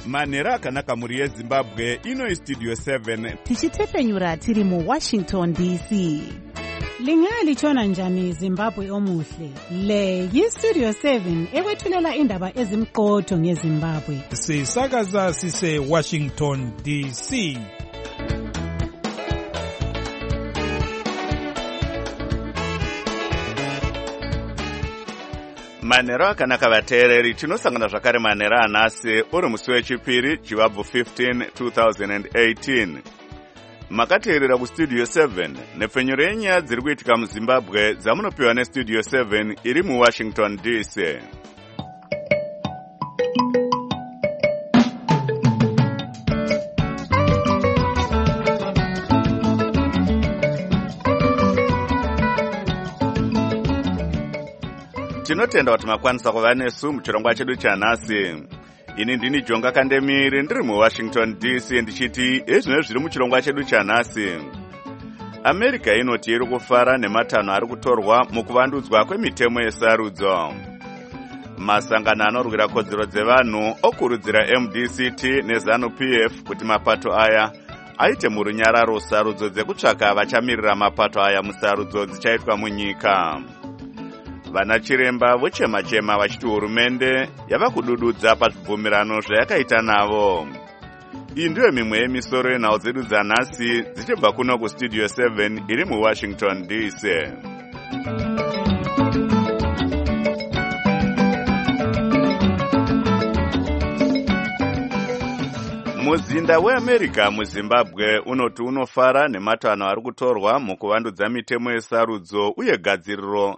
manhero akanaka mhuri yezimbabwe. Ino Studio 7 tichitefenyura tiri muWashington DC. Lingalitshona njani Zimbabwe omuhle? Le yiStudio 7 ekwethulela indaba ezimqotho ngeZimbabwe. Sisakaza sise Washington DC. manhero akanaka vateereri. Tinosangana zvakare manhero anhasi uri musi wechipiri chivabvu 15 2018. Makateerera kuStudio 7 nepfenyuro yenyaya dziri kuitika muZimbabwe dzamunopiwa neStudio 7 iri muWashington DC. Tinotenda kuti makwanisa kuva nesu muchirongwa chedu chanhasi. Ini ndini Jonga Kandemiri ndiri muWashington DC ndichiti ezvino zviri muchirongwa chedu chanhasi. America inoti iri kufara nematanho ari kutorwa mukuvandudzwa kwemitemo yesarudzo. Masangano anorwira kodzero dzevanhu okurudzira MDCT neZANU-PF kuti mapato aya aite murunyararo sarudzo dzekutsvaka vachamirira mapato aya musarudzo dzichaitwa munyika. Vana chiremba vochema-chema vachiti hurumende yava kudududza pazvibvumirano zvayakaita navo. Iyi ndiyo mimwe yemisoro yenhau dzedu dzanhasi dzichibva kuno kuStudio 7 iri muWashington DC. Muzinda weAmerica muZimbabwe unoti unofara nematanho ari kutorwa mukuvandudza mitemo yesarudzo uye gadziriro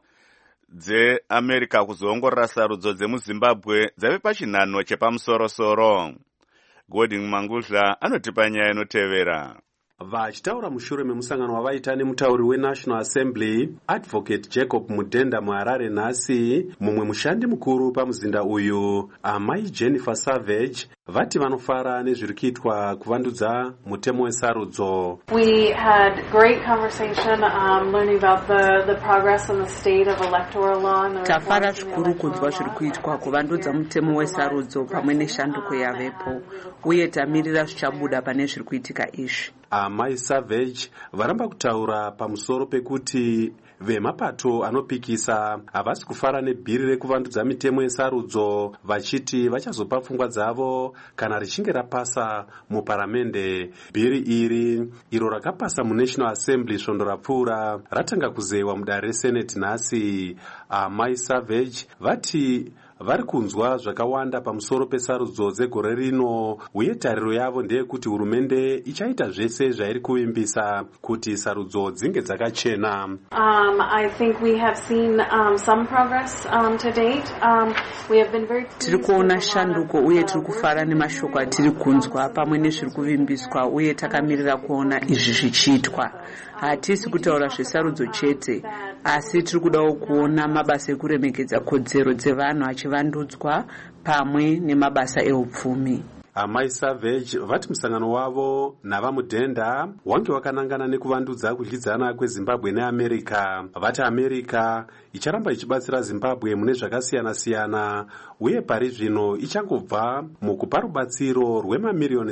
dzeAmerica kuzoongorora sarudzo dzemuZimbabwe dzave pachinhanho chepamusoro-soro. Godwin Mangudla anotipa nyaya inotevera. Vachitaura mushure memusangano wavaita nemutauri weNational Assembly Advocate Jacob Mudenda muHarare nhasi, mumwe mushandi mukuru pamuzinda uyu amai Jennifer Savage vati vanofara nezviri kuitwa kuvandudza mutemo wesarudzo. We had great conversation learning about the progress in the state of electoral law. Tafara zvikuru kunzwa zviri kuitwa kuvandudza mutemo wesarudzo pamwe neshanduko yavepo uye tamirira zvichabuda pane zviri kuitika izvi. Amai Savage varamba kutaura pamusoro pekuti vemapato anopikisa havasi kufara nebhiri rekuvandudza mitemo yesarudzo, vachiti vachazopa pfungwa dzavo kana richinge rapasa muparamende. Bhiri iri iro rakapasa muNational Assembly svondo rapfuura ratanga kuzeyiwa mudare reSenate nhasi. Amai Savage vati vari kunzwa zvakawanda pamusoro pesarudzo dzegore rino uye tariro yavo ndeyekuti hurumende ichaita zvese zvairi kuvimbisa kuti sarudzo dzinge dzakachena. I think we have seen some progress to date. We have been very tiri kuona shanduko uye tiri kufara nemashoko atiri kunzwa pamwe nezviri kuvimbiswa uye takamirira kuona izvi zvichiitwa. Hatisi kutaura zvesarudzo chete, asi tiri kudawo kuona mabasa ekuremekedza kodzero dzevanhu achivandudzwa pamwe nemabasa eupfumi. Amai Savage vati musangano wavo navaMudenda wange wakanangana nekuvandudza kudyidzana kweZimbabwe neAmerica. Vati America icharamba ichibatsira Zimbabwe mune zvakasiyana-siyana uye pari zvino ichangobva mukupa rubatsiro rwemamiliyoni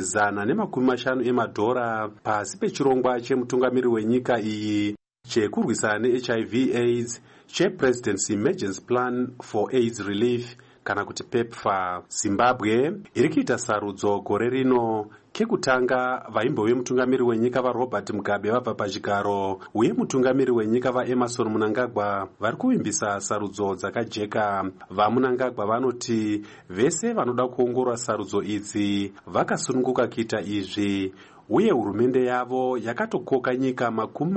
150 emadhora pasi pechirongwa chemutungamiri wenyika iyi chekurwisana neHIV/AIDS chePresident's Emergency Plan for AIDS Relief kana kuti PEPFAR. Zimbabwe iri kuita sarudzo gore rino. Kekutanga vaimbove mutungamiri wenyika vaRobert Mugabe vabva pachigaro uye mutungamiri wenyika vaEmerson Mnangagwa vari kuvimbisa sarudzo dzakajeka. VaMnangagwa vanoti vese vanoda kuongorora sarudzo idzi vakasununguka kuita izvi uye hurumende yavo yakatokoka nyika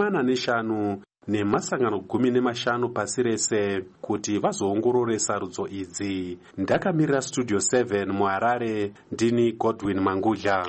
45 nemasangano 15 pasi rese kuti vazoongorore sarudzo idzi. Ndakamirira Studio 7 muHarare, ndini Godwin Mangudla.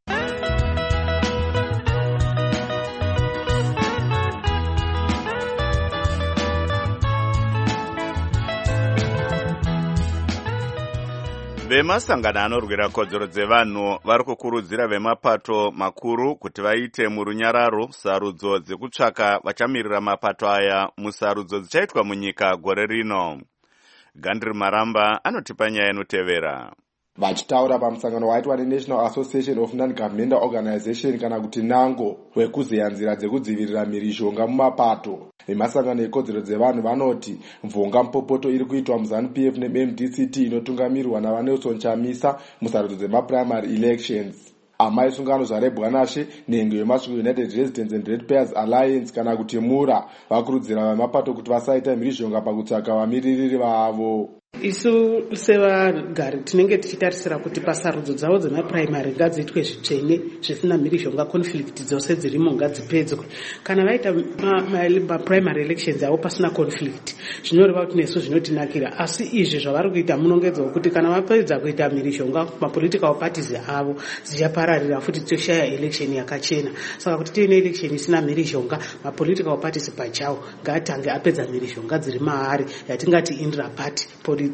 Vemasangano anorwira kodzero dzevanhu vari kukurudzira vemapato makuru kuti vaite murunyararo sarudzo dzekutsvaka vachamirira mapato aya musarudzo dzichaitwa munyika gore rino. Gandri Maramba anotipa nyaya inotevera. Vachitaura pamusangano waitwa neNational Association of Non-Governmental Organization kana kuti NANGO wekuzeya nzira dzekudzivirira mhirizhonga mumapato nemasangano ekodzero dzevanhu vanoti mvonga mupopoto iri kuitwa muZANU-PF neMDCT inotungamirirwa naVanelson Chamisa musarudzo dzemaprimary elections. Amai sungano zvarebwanashe nhengo yemasvingo United Residents and Ratepayers Alliance kana kuti MURA vakurudzira vemapato kuti vasaita mhirizhonga pakutsvaka vamiririri vavo. Isu sevagari tinenge tichitarisira kuti pasarudzo dzavo dzemapuraimari ngadziitwe zvitsvene zvisina mhirizhonga, conflict dzose dzirimo ngadzipedzwe. Kana vaita mapuraimari elections avo pasina conflict zvinoreva kuti nesu zvinotinakira, asi izvi zvavari kuita munongedzwa kuti kana vapedza kuita mhirizhonga mapolitical parties avo dzichapararira futi toshaya election yakachena. Saka kuti tiine election isina mhirizhonga, mapolitical parties pachawo ngaatange apedza mhirizhonga dziri maari yatingati intra-party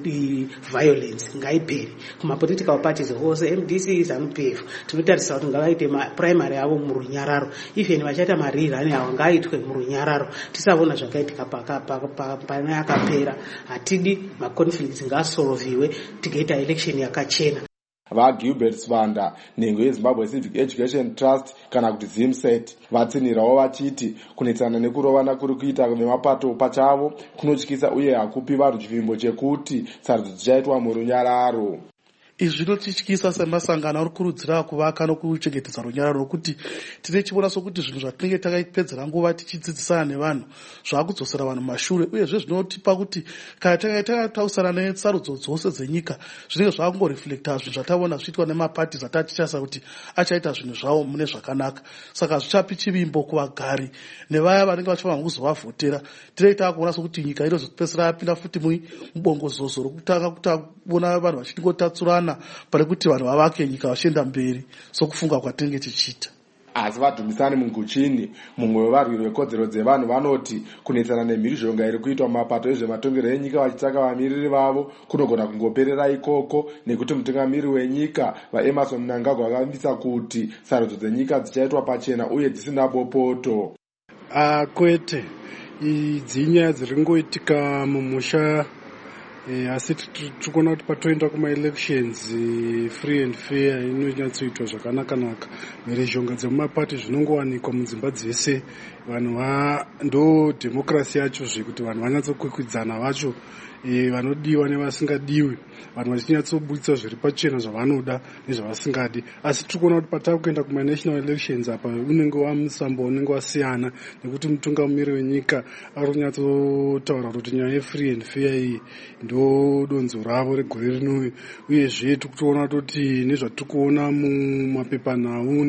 violence ngaiperi kumapolitical parties ose. MDC ZANU-PF tinotarisa kuti ngavaite mapuraimari avo murunyararo, even vachaita marirani avo ngaaitwe murunyararo, tisavona zvakaitika pane yakapera. Hatidi maconflicts ngaasolviwe tigaita election yakachena. VaGilbert Svanda nhengo yeZimbabwe Civic Education Trust kana kuti ZIMSET vatsinirawo vachiti kunetsana nekurovana kuri kuita vemapato pachavo kunotyisa uye hakupi vanhu chivimbo chekuti sarudzo dzichaitwa murunyararo. Izvi zvinotityisa semasangano ari kurudzira kuvaka nokuchengetedza runyararo nokuti tine chiona sokuti zvinhu zvatinenge takaipedzera nguva tichidzidzisana nevanhu zvaakudzosera vanhu mashure, uyezve zvinotipa kuti kana tange takatausana nesarudzo dzose dzenyika zvinenge zvakungoreflecta zvinhu zvataona zviitwa nemaparties atatichasa kuti achaita zvinhu zvavo mune zvakanaka. Saka zvichapi chivimbo kuvagari nevaya vanenge vachifanira kuzovavhotera. Tinenge taakuona sokuti nyika inozopedzisira yapinda futi mubongozozo rokutanga kutaona vanhu vachingotatsurana pane kuti vanhu vavake nyika vachienda mberi sokufunga kwatinenge tichiita. Asi vadhumisani Munguchini, mumwe wevarwiri vekodzero dzevanhu, vanoti kunetsana nemhirizhonga iri kuitwa mumapato ezvematongerero enyika vachitsvaka vamiriri vavo kunogona kungoperera ikoko, nekuti mutungamiri wenyika vaEmmerson Mnangagwa vakavambisa kuti sarudzo dzenyika dzichaitwa pachena uye dzisina bopoto. Kwete, idzi inyaya dziri ngoitika mumusha, asi tikuona kuti patoenda kuma-elections free and fair inonyatsoitwa zvakanaka-naka. Mhirizhonga dzemumapati zvinongowanikwa mudzimba dzese. Vanhu ndo dhemokrasi yacho zvekuti vanhu vanyatsokwikwidza vacho, vanodiwa nevasingadiwi, vanhu vachinyatsobudisa zviri pachena zvavanoda nezvavasingadi. Asi tikuona kuti patakuenda kuma-national elections apa unenge wamusambo unenge wasiyana, nekuti mutungamiri wenyika ari kunyatsotaura kuti nyaya ye-free and fair iyi ndo donzo ravo regore rino. Uyezve tikutoona kuti nezvatikuona mumapepanhau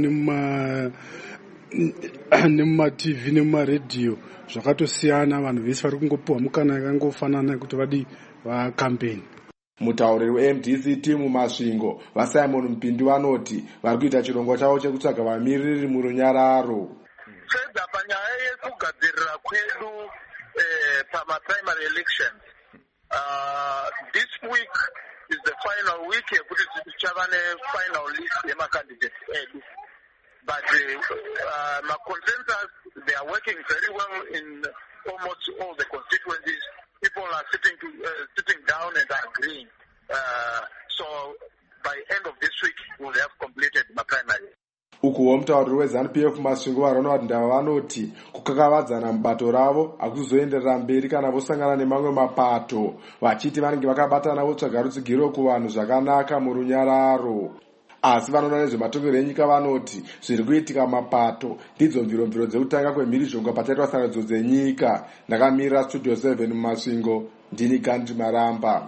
nemuma-TV nemuma-radio zvakatosiyana, vanhu vese vari kungopiwa mukana yakangofanana yekuti vadi vakampeni. Mutauriri weMDCT mumasvingo vaSimon Mpindi vanoti vari kuita chirongwa chavo chekutsvaga vamiriri murunyararo. Fedha panyaya yekugadzirira kwedu pamaprimary elections, this week is the final week yekuti tichava nefinal list yemacandidates edu. But my consensus, they are working very well in almost all the constituencies. People are sitting down and agreeing. So by end of this week, we'll have completed my primary. Ukuwo mutauriri weZANU-PF masvingo vaRonald Ndava vanoti kukakavadzana mubato ravo hakuzoenderera mberi kana vosangana nemamwe mapato, vachiti vanenge vakabatana votsvaga rutsigiro kuvanhu zvakanaka murunyararo. Asi vanoona nezvematongerero enyika vanoti zviri kuitika mapato ndidzo mviromviro dzekutanga kwemhirizhonga pachaitwa sarudzo dzenyika. Ndakamirira Studio 7 mumasvingo, ndini Gandhi Maramba.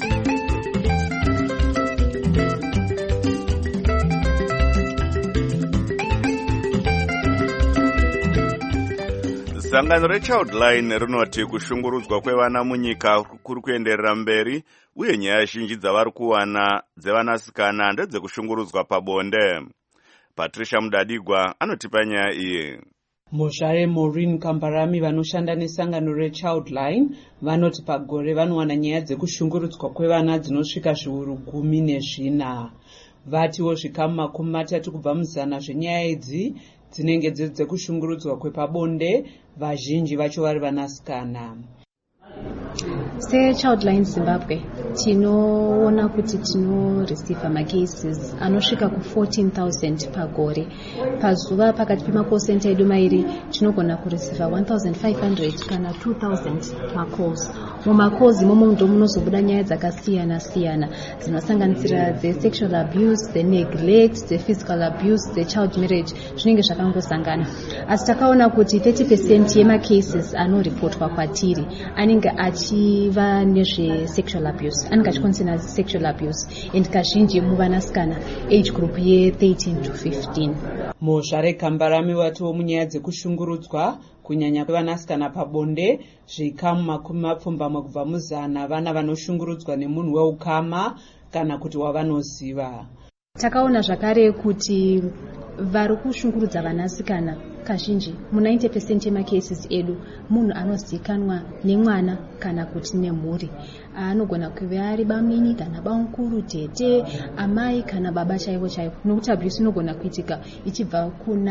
Sangano reChildline rinoti kushungurudzwa kwevana munyika kuri kuenderera mberi, uye nyaya zhinji dzavari kuwana dzevanasikana ndedzekushungurudzwa pabonde. Patricia Mudadigwa anotipa nyaya iyi. Mozhare Maureen Kambarami vanoshanda nesangano reChildline vanoti pagore vanowana nyaya dzekushungurudzwa kwevana dzinosvika zviuru 14. Vatiwo zvikamu 30 kubva muzana zvenyaya idzi dzinenge dzekushungurudzwa kwepabonde, vazhinji vacho vari vanasikana. SeChildline Zimbabwe, tinoona kuti tinoreceiva macases anosvika ku14,000 pagore. Pazuva pakati pemacall center edu mairi tinogona kureceiva 1,500 kana 2,000 macalls. Mumacalls imomo ndo munozobuda nyaya dzakasiyana siyana dzinosanganisira the sexual abuse, the neglect, the physical abuse, the child marriage, zvinenge zvakangosangana. Asi takaona kuti 30% yemacases anoripotwa kwatiri anenge achiva nezve-sexual abuse, anenge achikonzerwa sexual abuse, and kazhinji muvanasikana age group ye13 to 15. Muzvare Kambarami watiwo munyaya dzekushungurudzwa kunyanya kwevanasikana pabonde, zvikamu 20 kubva muzana vana vanoshungurudzwa nemunhu weukama kana kuti wavanoziva. Takaona zvakare kuti vari kushungurudza vanasikana kazhinji mu90% yemacases edu munhu anozikanwa nemwana kana kuti nemhuri. Anogona kuva ari bamini kana bamukuru, tete, amai kana baba chaivo chaivo. Nokuti abuse inogona kuitika ichibva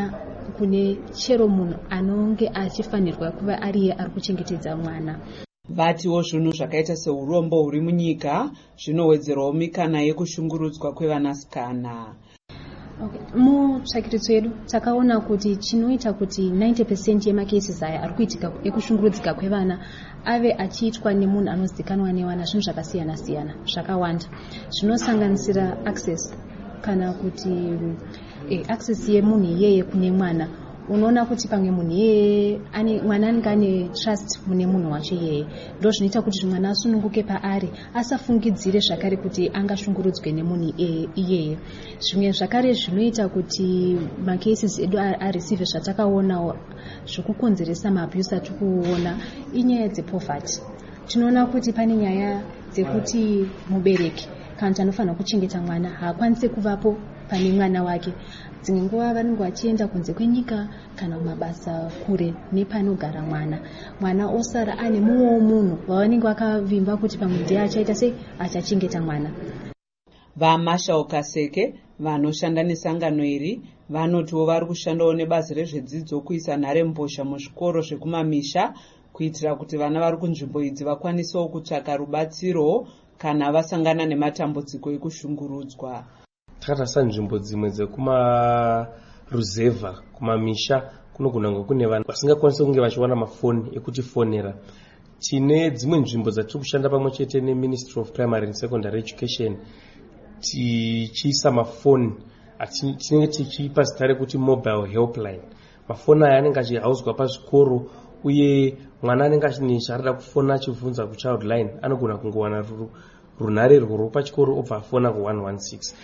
kune chero munhu anonge achifanirwa kuva ariye ari kuchengetedza mwana. Vatiwo zvinhu zvakaita seurombo huri munyika zvinowedzerawo mikana yekushungurudzwa kwevanasikana. Mutsvakiritso yedu takaona kuti chinoita kuti 90% yemacases aya ari kuitika ekushungurudzika kwevana ave achiitwa nemunhu anozikanwa nevana zvinhu zvakasiyana siyana zvakawanda zvinosanganisira access kana kuti access yemunhu iyeye kune mwana. Unoona kuti pamwe munhu iyeye mwana anenge ane trust mune munhu wacho iyeye, ndo zvinoita kuti mwana asununguke paari asafungidzire zvakare kuti angashungurudzwe nemunhu iyeye. Zvimwe zvakare zvinoita kuti macases edu areceive zvatakaona zvokukonzeresa maabuse atiri kuona inyaya dzepoverty. Tinoona kuti pane nyaya dzekuti mubereki kana kuti anofanira kuchengeta mwana haakwanisi kuvapo pane mwana wake. Dzimwe nguva vanenge vachienda kunze kwenyika kana mabasa kure nepanogara mwana. Mwana osara ane mumwewo munhu wavanenge vakavimba kuti pamwe ndiye achaita sei achachengeta mwana. VaMarshall Kaseke vanoshanda nesangano iri vanotiwo vari kushandawo nebazi rezvedzidzo kuisa nharembozha muzvikoro zvekumamisha kuitira kuti vana vari kunzvimbo idzi vakwanisewo kutsvaka rubatsiro kana vasangana nematambudziko ekushungurudzwa. Takarasa nzvimbo dzimwe dzekumaruzevha kumamisha kunogona kunge kune vanhu vasingakwanisi kunge vachiwana mafoni ekuti fonera. Tine dzimwe nzvimbo dzatiri kushanda pamwe chete neMinistry of Primary and Secondary Education tichiisa mafoni tinenge tichipa zita rekuti mobile helpline. Mafoni aya anenge achihaudzwa pazvikoro uye mwana anenge achine chaarida kufona achibvunza kuchild line anogona kungowana runhare rwuru pachikoro obva afona ku116.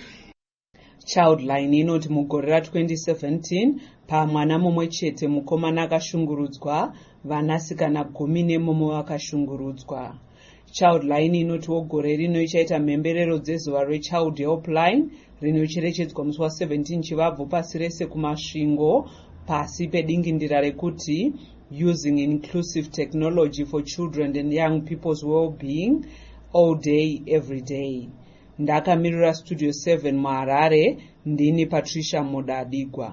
Childline inoti mugore ra2017 pamwana mumwe chete mukomana akashungurudzwa, vanasikana 10 vakashungurudzwa. Childline inotiwo gore rino ichaita mhemberero dzezuva reChild Helpline rinocherechedzwa musi wa17 Chivabvu pasi rese kumasvingo pasi pedingindira rekuti Using Inclusive Technology for Children and Young People's Well-being All Day Every Day. Ndakamirira Studio 7 muHarare, ndini Patricia Mudadigwa.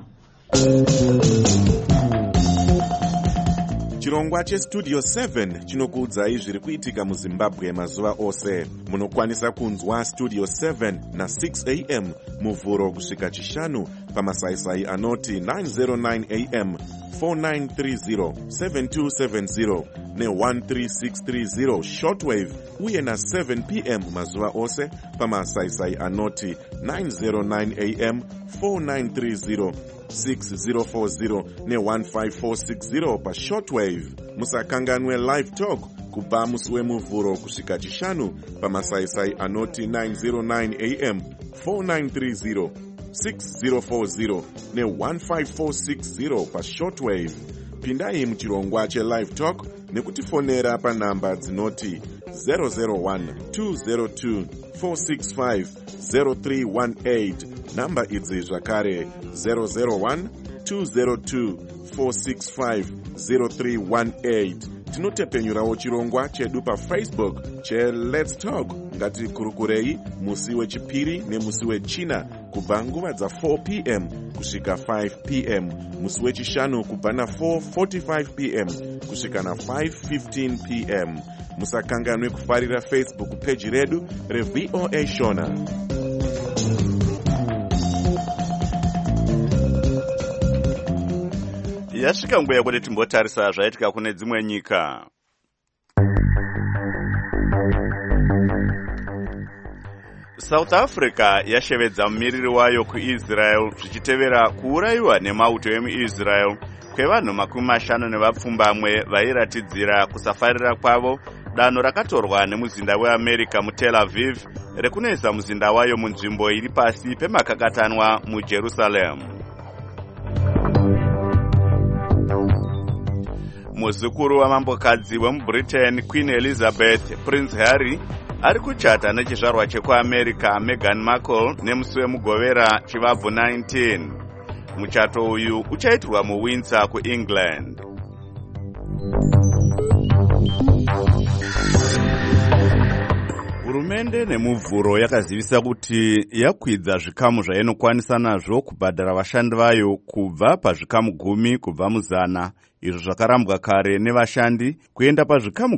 Chirongwa cheStudio 7 chinokuudzai zviri kuitika muZimbabwe mazuva ose. Munokwanisa kunzwa Studio 7 na 6 am muvhuro kusvika chishanu pamasaisai anoti 909 am 4930 7270 ne13630 shortwave uye na 7 pm mazuva ose pamasaisai anoti 909 am 4930 6040 ne15460 pashortwave. Musakanganwe live talk kubva musi wemuvhuro kusvika chishanu pamasaisai anoti 909 am 4930 6040 ne15460 pashortwave. Pindai muchirongwa chelive talk nekutifonera panhamba dzinoti 001 202 465 0318. Namba idzi zvakare 001 202 465 0318. Tinotepenyurawo chirongwa chedu paFacebook cheLet's Talk. Ngatikurukurei musi wechipiri nemusi wechina kubva nguva dza4 p.m. kusvika 5 p.m. musi wechishanu kubva na4:45 p.m. kusvika na5:15 p.m. musakanganwe kufarira Facebook page redu reVOA Shona. Yasvika nguva yekuti timbotarisa zvaitika kune dzimwe nyika. South Africa yashevedza mumiriri wayo kuIsrael zvichitevera kuurayiwa nemauto emuIsrael kwevanhu 50 vairatidzira kusafarira kwavo danho rakatorwa nemuzinda weAmerica muTel Aviv rekunoisa muzinda wayo munzvimbo iri pasi pemakakatanwa muJerusalem. Muzukuru wamambokadzi wemuBritain Queen Elizabeth Prince Harry ari kuchata nechizvarwa chekuAmerica Meghan Markle nemusi wemugovera chivabvu 19. Muchato uyu uchaitirwa muWindsor kuEngland. Hurumende nemuvhuro yakazivisa kuti yakwidza zvikamu zvainokwanisa nazvo kubhadhara vashandi vayo kubva pazvikamu 10 kubva muzana, izvo zvakarambwa kare nevashandi kuenda pazvikamu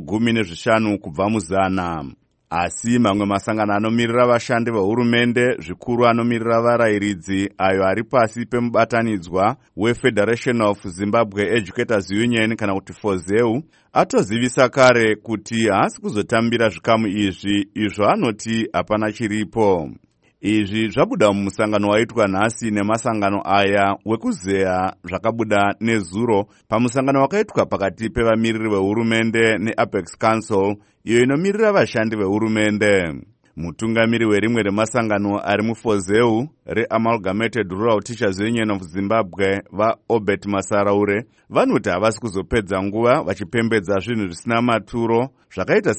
15 kubva muzana. Asi mamwe masangano anomirira vashandi vehurumende, zvikuru anomirira varayiridzi ayo ari pasi pemubatanidzwa weFederation of Zimbabwe Educators Union kana kuti FOZEU, atozivisa kare kuti haasi kuzotambira zvikamu izvi, izvo anoti hapana chiripo. Izvi zvabuda mumusangano waitwa nhasi nemasangano aya wekuzeya zvakabuda nezuro pamusangano wakaitwa pakati pevamiriri vehurumende neApex Council, iyo inomirira vashandi vehurumende. Mutungamiri werimwe remasangano ari muFOZEU reAmalgamated Rural Teachers Union of Zimbabwe vaObert Masaraure vanoti havasi kuzopedza nguva vachipembedza zvinhu zvisina maturo zvakaita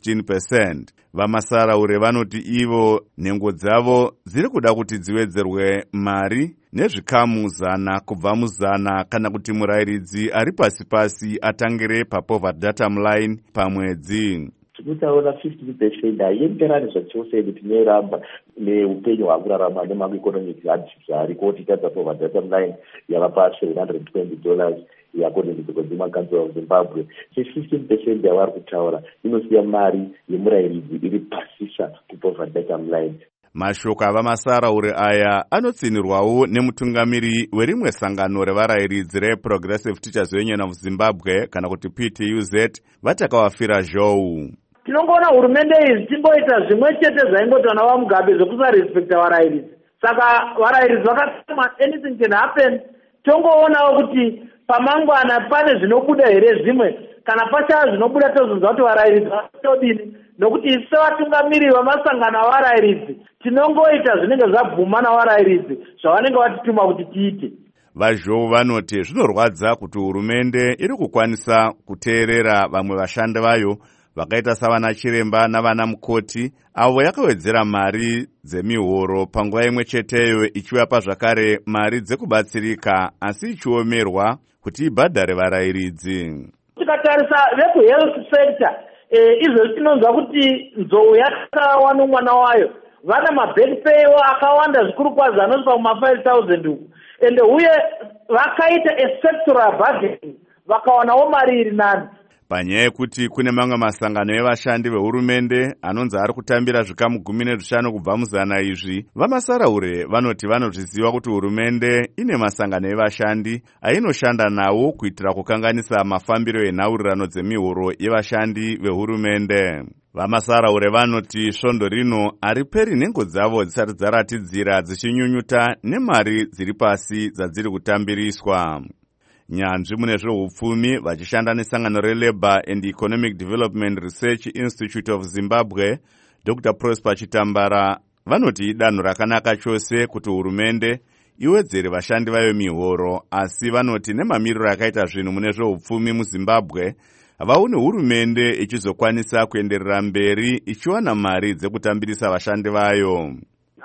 se15%. VaMasaraure vanoti ivo nhengo dzavo dziri kuda kuti dziwedzerwe mari nezvikamu 100 kubva muzana kana kuti murayiridzi ari pasi atangire papoverty datum line pamwedzi. Tikutaura 50% haienderani zvachose kuti tinoramba neupenyu hwakurarama nemaeconomic hardships ariko titadza poverty datum line yava pasi $120 according to the Consumer Council of Zimbabwe. So 15% yavari kutaura inosiya mari yemurayiridzi iri pasisa kupoverty datum line. Mashoko avaMasaraure aya anotsinirwawo nemutungamiri werimwe sangano revarayiridzi reProgressive Teachers Union of Zimbabwe kana kuti PTUZ vatakawafira zhou. Tinongoona hurumende idzi tingoita zvimwe chete zvaingotwa navaMugabe zvokusarespekta varayiridzi. Saka varayiridzi vakasema anything can happen. Tongoonawo kuti pamangwana pane zvinobuda here zvimwe kana pachava zvinobuda tozonzwa kuti varayiridzi vanotodini, nokuti isu sevatungamiri vamasangano avarayiridzi tinongoita zvinenge zvabvuma navarayiridzi zvavanenge vatituma kuti tiite. Vazhou vanoti zvinorwadza kuti hurumende iri kukwanisa kuteerera vamwe vashandi vayo vakaita savana chiremba navana mukoti avo yakawedzera mari dzemihoro panguva imwe cheteyo ichivapa zvakare mari dzekubatsirika asi ichiomerwa kuti ibhadhare varayiridzi. Tikatarisa vekuhealth sector izvo tinonzwa kuti nzou yakawa nomwana wayo vana maback pay akawanda zvikuru kwazvo anosvika kuma5,000 uku ende uye vakaita sectoral bargaining vakawanawo mari iri nani. Panyaya yekuti kune mamwe masangano evashandi vehurumende anonzi ari kutambira zvikamu 15 kubva muzana izvi, vaMasaraure vanoti vanozviziva kuti hurumende ine masangano evashandi ainoshanda nawo kuitira kukanganisa mafambiro enhaurirano dzemihoro yevashandi vehurumende. VaMasaraure vanoti svondo rino hariperi nhengo dzavo dzisati dzaratidzira dzichinyunyuta nemari dziri pasi dzadziri kutambiriswa. Nyanzvi mune zveupfumi vachishanda nesangano reLabour and Economic Development Research Institute of Zimbabwe, Dr. Prosper Chitambara vanoti idanho rakanaka chose kuti hurumende iwedzere vashandi vayo mihoro, asi vanoti nemamiriro akaita zvinhu mune zveupfumi muZimbabwe vaone hurumende ichizokwanisa kuenderera mberi ichiwana mari dzekutambirisa vashandi vayo.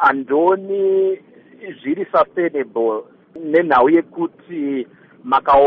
Andoni zviri sustainable nenhau yekuti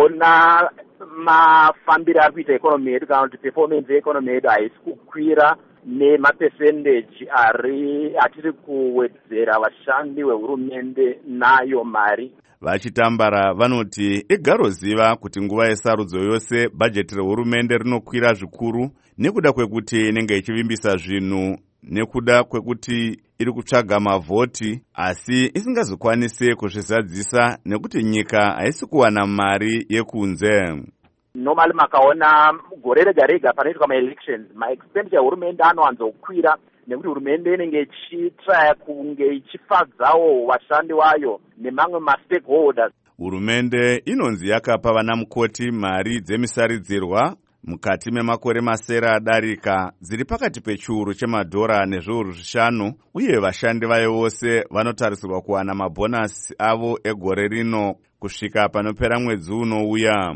makaona mafambiro ari kuita ekonomi yedu kana kuti performance yeekonomi yedu haisi kukwira nemapercentage atiri kuwedzera vashandi vehurumende nayo mari. Vachitambara vanoti igaroziva kuti nguva yesarudzo yose bhajeti rehurumende rinokwira zvikuru nekuda kwekuti inenge ichivimbisa zvinhu nekuda kwekuti iri kutsvaga mavhoti asi isingazokwanisi kuzvizadzisa nekuti nyika haisi kuwana mari yekunze. Normally makaona gore rega rega panoitwa maelections maexpenditure ehurumende anowanzokwira nekuti hurumende inenge ichitraya kunge ichifadzawo vashandi vayo nemamwe mastakeholders. Hurumende inonzi yakapa vana mukoti mari dzemisaridzirwa mukati memakore masere adarika dziri pakati pechiuru chemadhora nezviuru 5 uye vashandi vayo vose vanotarisirwa kuwana mabhonasi avo egore rino kusvika panopera mwedzi unouya.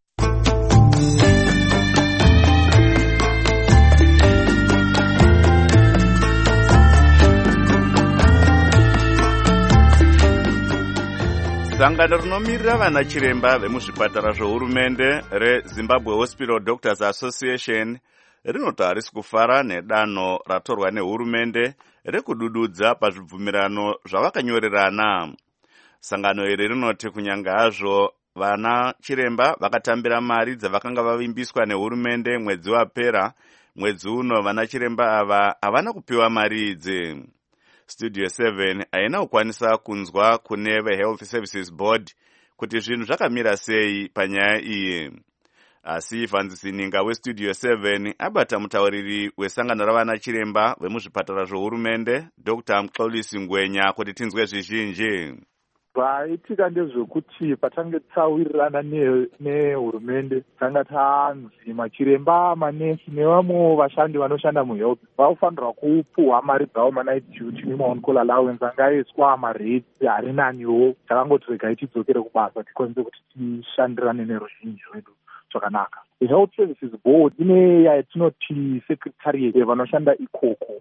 Sangano rinomirira vana chiremba vemuzvipatara zvohurumende reZimbabwe Hospital Doctors Association rinoti harisi kufara nedanho ratorwa nehurumende rekudududza pazvibvumirano zvavakanyorerana. Sangano iri rinoti kunyanga hazvo vana chiremba vakatambira mari dzavakanga vavimbiswa nehurumende mwedzi wapera, mwedzi uno vana chiremba ava havana kupiwa mari idzi. Studio 7 haina kukwanisa kunzwa kune veHealth Services Board kuti zvinhu zvakamira sei panyaya iyi. Asi Fanzisi Ninga weStudio 7 abata mutauriri wesangano ravana chiremba vemuzvipatara zvohurumende Dr. Mxolisi Ngwenya kuti tinzwe zvizhinji. Zvaitika ndezvekuti patange tsawirirana nehurumende tanga tanzi machiremba manesi nevamwe vashandi vanoshanda muhealth vanofanirwa kupuhwa mari dzavo manight duty nemaon-call allowance angaiswa marate ari naniwo takangoti regai tidzokere kubasa tikwanise kuti tishandirane neruzhinji rwedu zvakanaka. Health Services Board ine yatinoti secretariat vanoshanda ikoko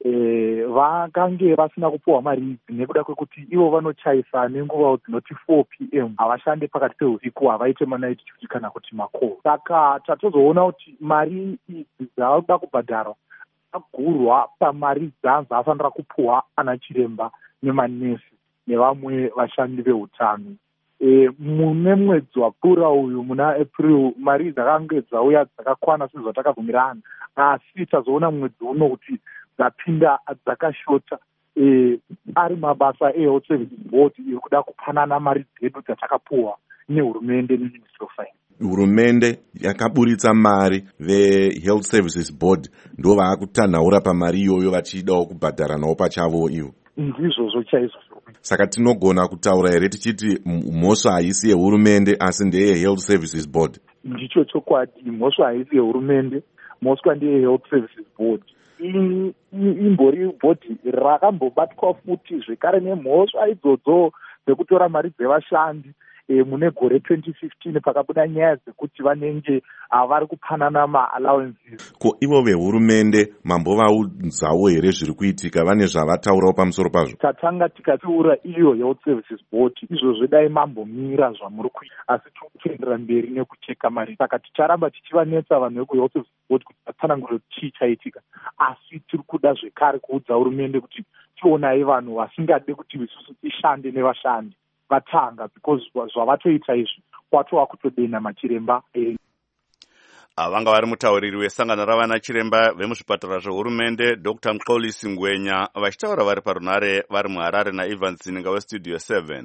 vakange vasina kupuhwa mari idzi nekuda kwekuti ivo vanochaisa nenguva dzinoti 4 PM havashande pakati peusiku havaite manight duty kana kuti macall. Saka tatozoona kuti mari idzi dzavada kubhadharwa agurwa pamari dzanzi afanira kupuhwa ana chiremba nemanesi nevamwe vashandi veutano. Mune mwedzi wapfuura uyu muna April mari dzakange dzauya dzakakwana sezvatakabvumirana asi tazoona mwedzi uno kuti dzapinda dzakashota ari mabasa eHealth Services Board iri kuda kupanana mari dzedu dzatakapuhwa nehurumende neMinistry of Finance. Hurumende yakaburitsa mari veHealth Services Board ndo vaakutanhaura pamari iyoyo vachidawo kubhadharanawo pachavo ivo. Ndizvozvo chaizvo. Saka tinogona kutaura here tichiti mhosva haisi yehurumende asi ndeyeHealth Services Board. Ndicho chokwadi, mhosva haisi yehurumende, mhosva ndeyeHealth Services Board. Imbori bhodhi rakambobatwa futi zvekare nemhosva idzodzo dzekutora mari dzevashandi mune gore 2015 pakabuda nyaya dzekuti vanenge vari kupanana ma-allowances. Ko ivo vehurumende mambovaudzawo here zviri kuitika, vane zvavataurawo pamusoro pazvo? Tatanga tikatiura iyo Health Services Board izvozvo dai mambomira zvamuri kuita asi tikuendera mberi nekucheka mari. Saka ticharamba tichivanetsa vanhu vekuHealth Services Board kuti vatsanangure chii chaitika, asi tiri kuda zvekare kuudza hurumende kuti tionai vanhu vasingade kuti isusu tishande nevashandi vatanga because zvavatoita izvi kwatova kutodena machiremba. Vanga vari mutauriri wesangano ravana chiremba vemuzvipatara zvohurumende Dr. Mxolisi Ngwenya vachitaura vari parunare vari muHarare naEvans Zininga weStudio 7.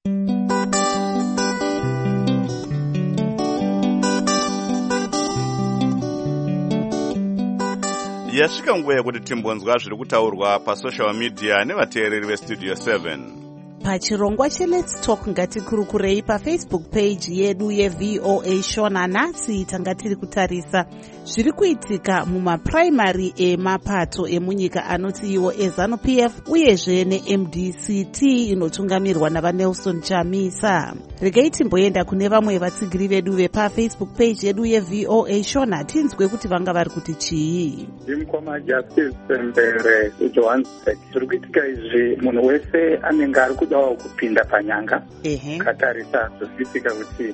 Yasvika nguva yekuti timbonzwa zviri kutaurwa pasocial media nevateereri veStudio 7. Pachirongwa cheLet's Talk ngatikurukurei paFacebook page yedu yeVOA Shona. Nhasi tanga tiri kutarisa zviri kuitika mumapuraimari emapato emunyika anoti iwo eZANU-PF uyezve neMDCT inotungamirwa navaNelson Chamisa. Regai timboenda kune vamwe vatsigiri vedu vepaFacebook page yedu yeVOA Shona tinzwe kuti vanga vari kuti chii. Ndimukoma Justice Sembere eJohannesburg. Zviri kuitika izvi munhu wese anenge ari kudawo kupinda panyanga katarisa zvichiitika kuti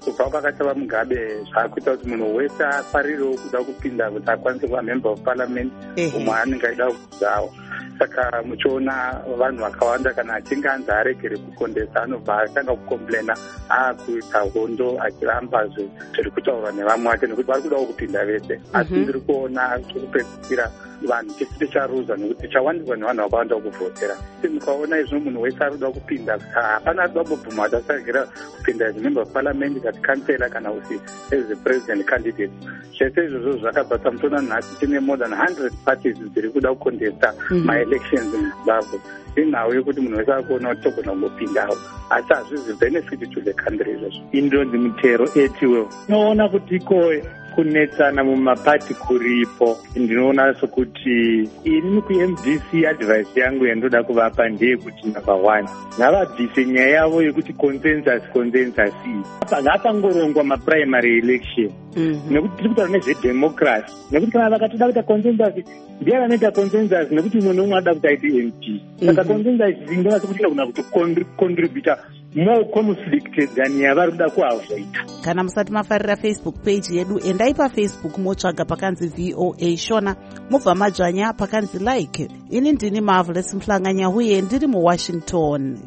kubva kwakatava Mugabe zvaakuita kuti munhu wese afarirewo kuda kupinda kuti akwanise kuva member of parliament umwe anenge aida kudzawo. Saka muchiona vanhu vakawanda kana achinge anzi aregere kukondesa anobva atanga kukomplaina akuita hondo achiramba zviri kutaurwa nevamwe vacho nekuti vari kudawo kupinda vese. Asi ndiri kuona chokupedzisira vanhu chese charuza nekuti chawandirwa nevanhu vakawanda kuvhotera. Mukaona izvo munhu wese ari kuda kupinda hapana ari kuda kubvuma kuti asarigera kupinda as member of parliament kati kansela kana kuti as a president candidate. Zvese izvozvo zvakabva tamutoona nhasi tine more than 100 parties dziri kuda kukondesta elections in Zimbabwe. Inhawu yekuti munhu wese akuona kuti togona kungopindawo asi hazvizi benefit to the country izvozvo. Indodzi Mutero etiwe unoona kuti kunetsana mumapati kuripo. Ndinoona sokuti ini kuMDC advice yangu yandoda kuvapa ndeyekuti number 1 ngavabvise nyaya yavo yekuti consensus ngapangorongwa maprimary election nekuti tiri kutaura nezvedemocracy nekuti kana vakatoda kuita consensus ndiye vanoita consensus nekuti umwe nomwe ada kuti aite MP. Saka consensus ndinoona sokuti inogona kutocontributa more conflict than yavari kuda kuavoida. Kana musati mafarira Facebook page yedu endai paFacebook motsvaga pakanzi VOA Shona mobva madzvanya pakanzi like. Ini ndini Marvelous Mhlanganya uye ndiri muWashington.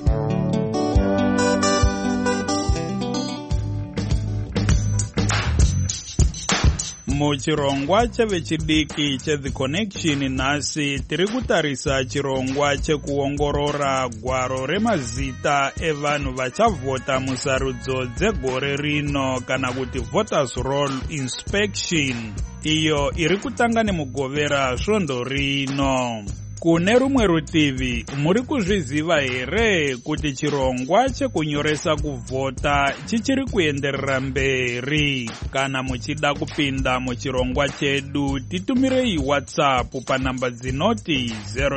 Muchirongwa chevechidiki cheThe Connection nhasi tiri kutarisa chirongwa chekuongorora gwaro remazita evanhu vachavhota musarudzo dzegore rino kana kuti voters roll inspection iyo iri kutanga nemugovera svondo rino. Kune rumwe rutivi muri kuzviziva here kuti chirongwa chekunyoresa kuvhota chichiri kuenderera mberi? Kana muchida kupinda muchirongwa chedu titumirei WhatsApp panhamba dzinoti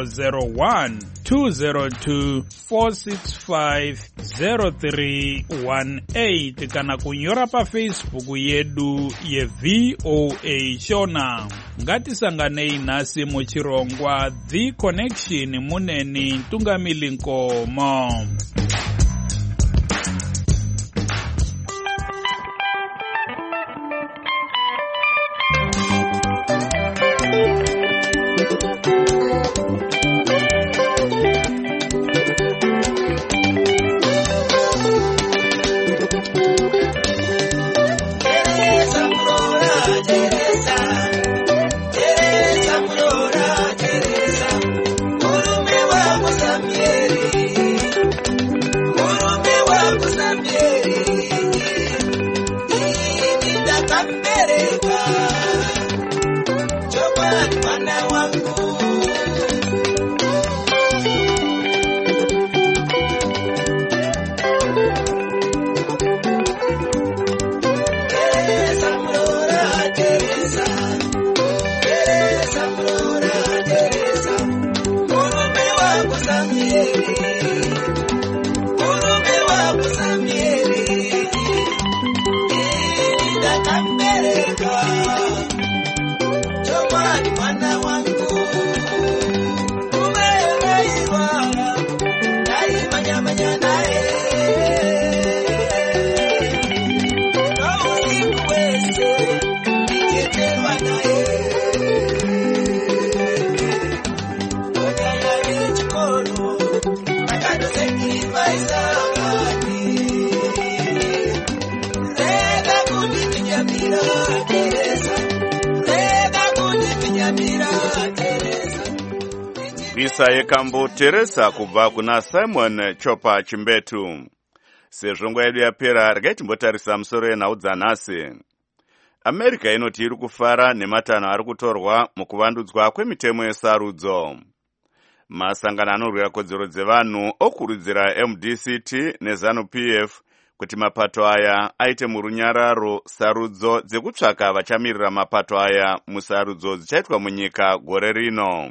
001-202-465-0318 kana kunyora paFacebook yedu yeVOA Shona. Ngatisanganei nhasi muchirongwa The Connection muneni Tungamili Nkomo. Visa yekambo Teresa kubva kuna Simon Chopa Chimbetu. Sezvo nguva yedu yapera regai timbotarisa musoro yenhau dzanhasi. America inoti iri kufara nematanho ari kutorwa mukuvandudzwa kwemitemo yesarudzo. Masangano anorwira kodzero dzevanhu okurudzira MDCT neZANU-PF kuti mapato aya aite murunyararo sarudzo dzekutsvaka vachamirira mapato aya musarudzo dzichaitwa munyika gore rino.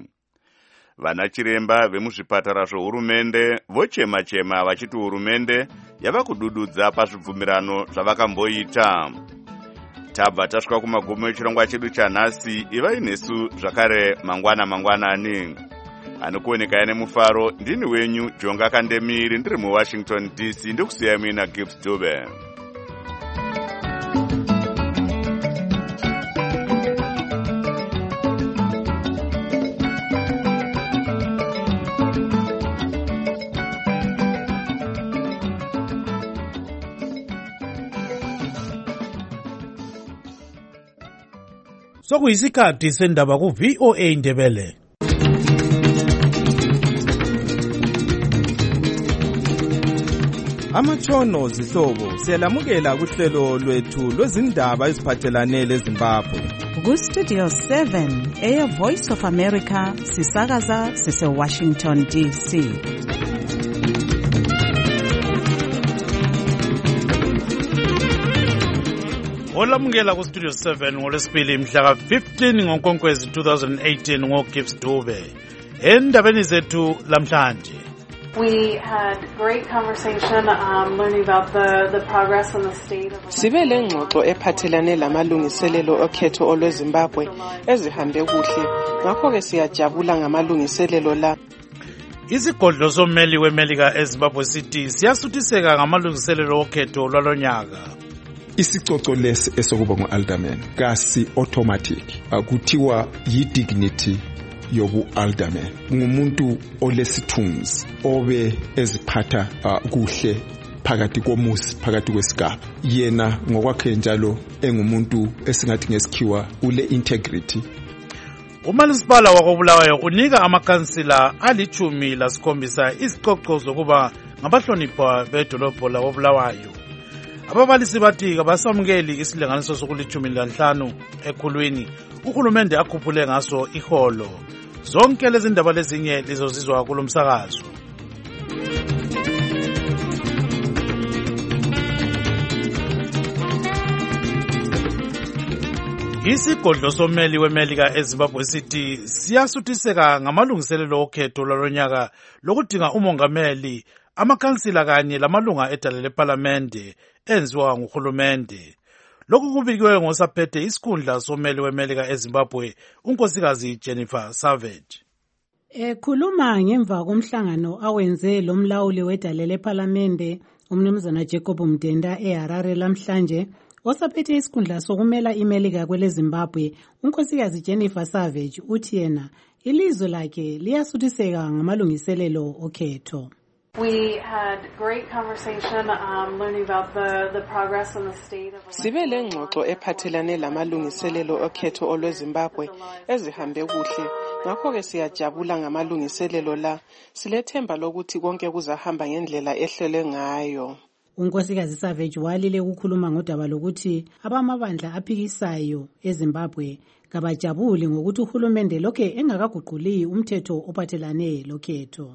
Vana chiremba vemuzvipatara zvohurumende vochema-chema vachiti hurumende yava kudududza pazvibvumirano zvavakamboita. Tabva tasvika kumagumo echirongwa chedu chanhasi. Ivai nesu zvakare mangwanani. Anokuoneka nemufaro ndini wenyu Jonga Kandemiri ndiri muWashington DC ndikusiyai mina Gibbs Dube. Sokuyisikhathi sendaba ku VOA Indebele. Amatshono zihlobo siyalamukela kuhlelo lwethu lwezindaba eziphathelane leZimbabwe. Ku-Studio 7 Air Voice of America sisakaza sise-Washington DC. Olamukela ku-Studio 7 ngolwesibili mhla ka-15 ngoNkwenkwezi 2018 ngoGibbs Dube. Endabeni zethu lamhlanje. We had great conversation learning about the progress and the state of Sibe lengxoxo ephathelane lamalungiselelo okhetho olweZimbabwe ezihambe kuhle. Ngakho ke siyajabula ngamalungiselelo la. Isigodlo sommeli weMelika eZimbabwe City siyasuthiseka ngamalungiselelo okhetho lwalonyaka. Isicoco lesi esokuba ngo-alderman kasi automatic akuthiwa yi-dignity yobu-alderman ngumuntu olesithunzi obe eziphatha kuhle phakathi komusi phakathi kwesigaba yena ngokwakhe njalo engumuntu esingathi ngesikhiwa ule integrity. Umasipala wakoBulawayo unika amakansila ali-17 izicoco zokuba ngabahlonipha bedolobho lakoBulawayo. Ababalisi bathi kabasamukeli isilinganiso sokuli-15 ekhulwini uhulumende akhuphule ngaso iholo. Zonke lezi ndaba lezinye lizozizwa kulo msakazo. Isigodlo sommeli weMelika eZimbabwe City siyasuthiseka ngamalungiselelo okhetho lwalonyaka lokudinga umongameli, amakansila kanye lamalunga edale leParlamente enziwa nguhulumende. Lokhu kubikiwe ngosaphethe isikhundla sommeli weMelika eZimbabwe unkosikazi Jennifer Savage. Ekhuluma ngemva komhlangano awenze lo mlawuli wedale leParlamente umnumzana Jacob Mdenda eHarare lamhlanje, osaphethe isikhundla sokumela iMelika kweleZimbabwe unkosikazi Jennifer Savage uthi yena ilizwe lakhe liyasuthiseka ngamalungiselelo okhetho. We had great conversation learning about the progress and the state of Sibe lengxoxo ephathelane lamalungiselelo okhetho olweZimbabwe ezihambe kuhle. Ngakho ke siyajabula ngamalungiselelo la. Silethemba lokuthi konke kuzahamba ngendlela ehlele ngayo. Unkosikazi Savage walile ukukhuluma ngodaba lokuthi abamabandla aphikisayo eZimbabwe kabajabuli ngokuthi uhulumende lokhe engakaguquli umthetho ophathelane lokhetho.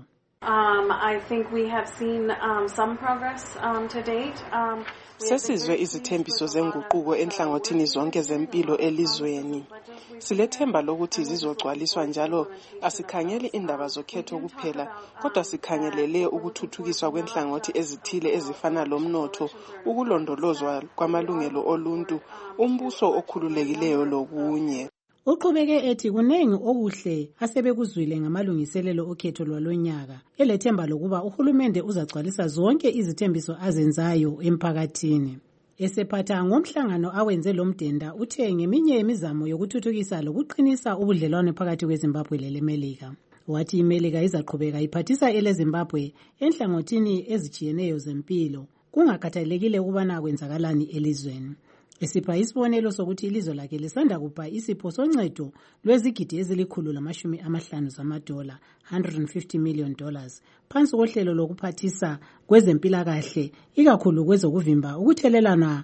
I think we have seen some progress to date. Sesizwe izithembiso zenguquko enhlangothini zonke zempilo elizweni. Silethemba lokuthi zizogcwaliswa njalo asikhangeli indaba zokhetho kuphela, kodwa sikhangelele ukuthuthukiswa kwenhlangothi ezithile ezifana lomnotho, ukulondolozwa kwamalungelo oluntu, umbuso okhululekileyo lokunye. Uqhubeke ethi kunengi okuhle asebekuzwile ngamalungiselelo okhetho lwalonyaka, elethemba lokuba uhulumende uzagcwalisa zonke izithembiso azenzayo emphakathini. Esephatha ngomhlangano awenze lo Mdenda uthe ngeminye yemizamo yokuthuthukisa lokuqinisa ubudlelwano phakathi kweZimbabwe leMelika. Wathi iMelika izaqhubeka iphathisa eleZimbabwe enhlangothini ezijiyeneyo zempilo, kungakhathalekile ukubana kwenzakalani elizweni. Esipha isibonelo sokuthi ilizwe lakhe lisanda kupha isipho soncedo lwezigidi ezili-150 zamadola, $150 million, phansi kohlelo lokuphathisa kwezempilakahle, ikakhulu kwezokuvimba ukuthelelana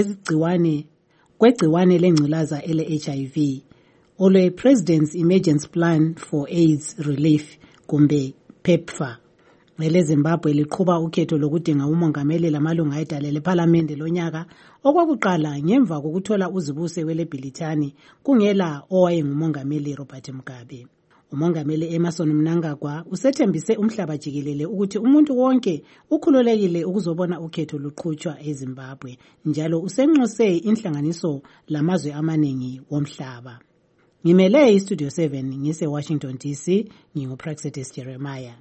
kwegciwane lengculaza ele-HIV, olwe President's Emergency Plan for AIDS Relief, kumbe PEPFAR. EleZimbabwe liqhuba ukhetho lokudinga umongameli lamalunga edale leParlamente lonyaka, okwakuqala ngemva kokuthola uzibuse weleBhilithani kungela owayengumongameli Robert Mugabe. Umongameli Emmerson Mnangagwa usethembise umhlaba jikelele ukuthi umuntu wonke ukhululekile ukuzobona ukhetho luqhutshwa eZimbabwe, njalo usenxuse inhlanganiso lamazwe amaningi womhlaba. Ngimele iStudio 7 ngise Washington DC, nginguPraxetis Jeremiah.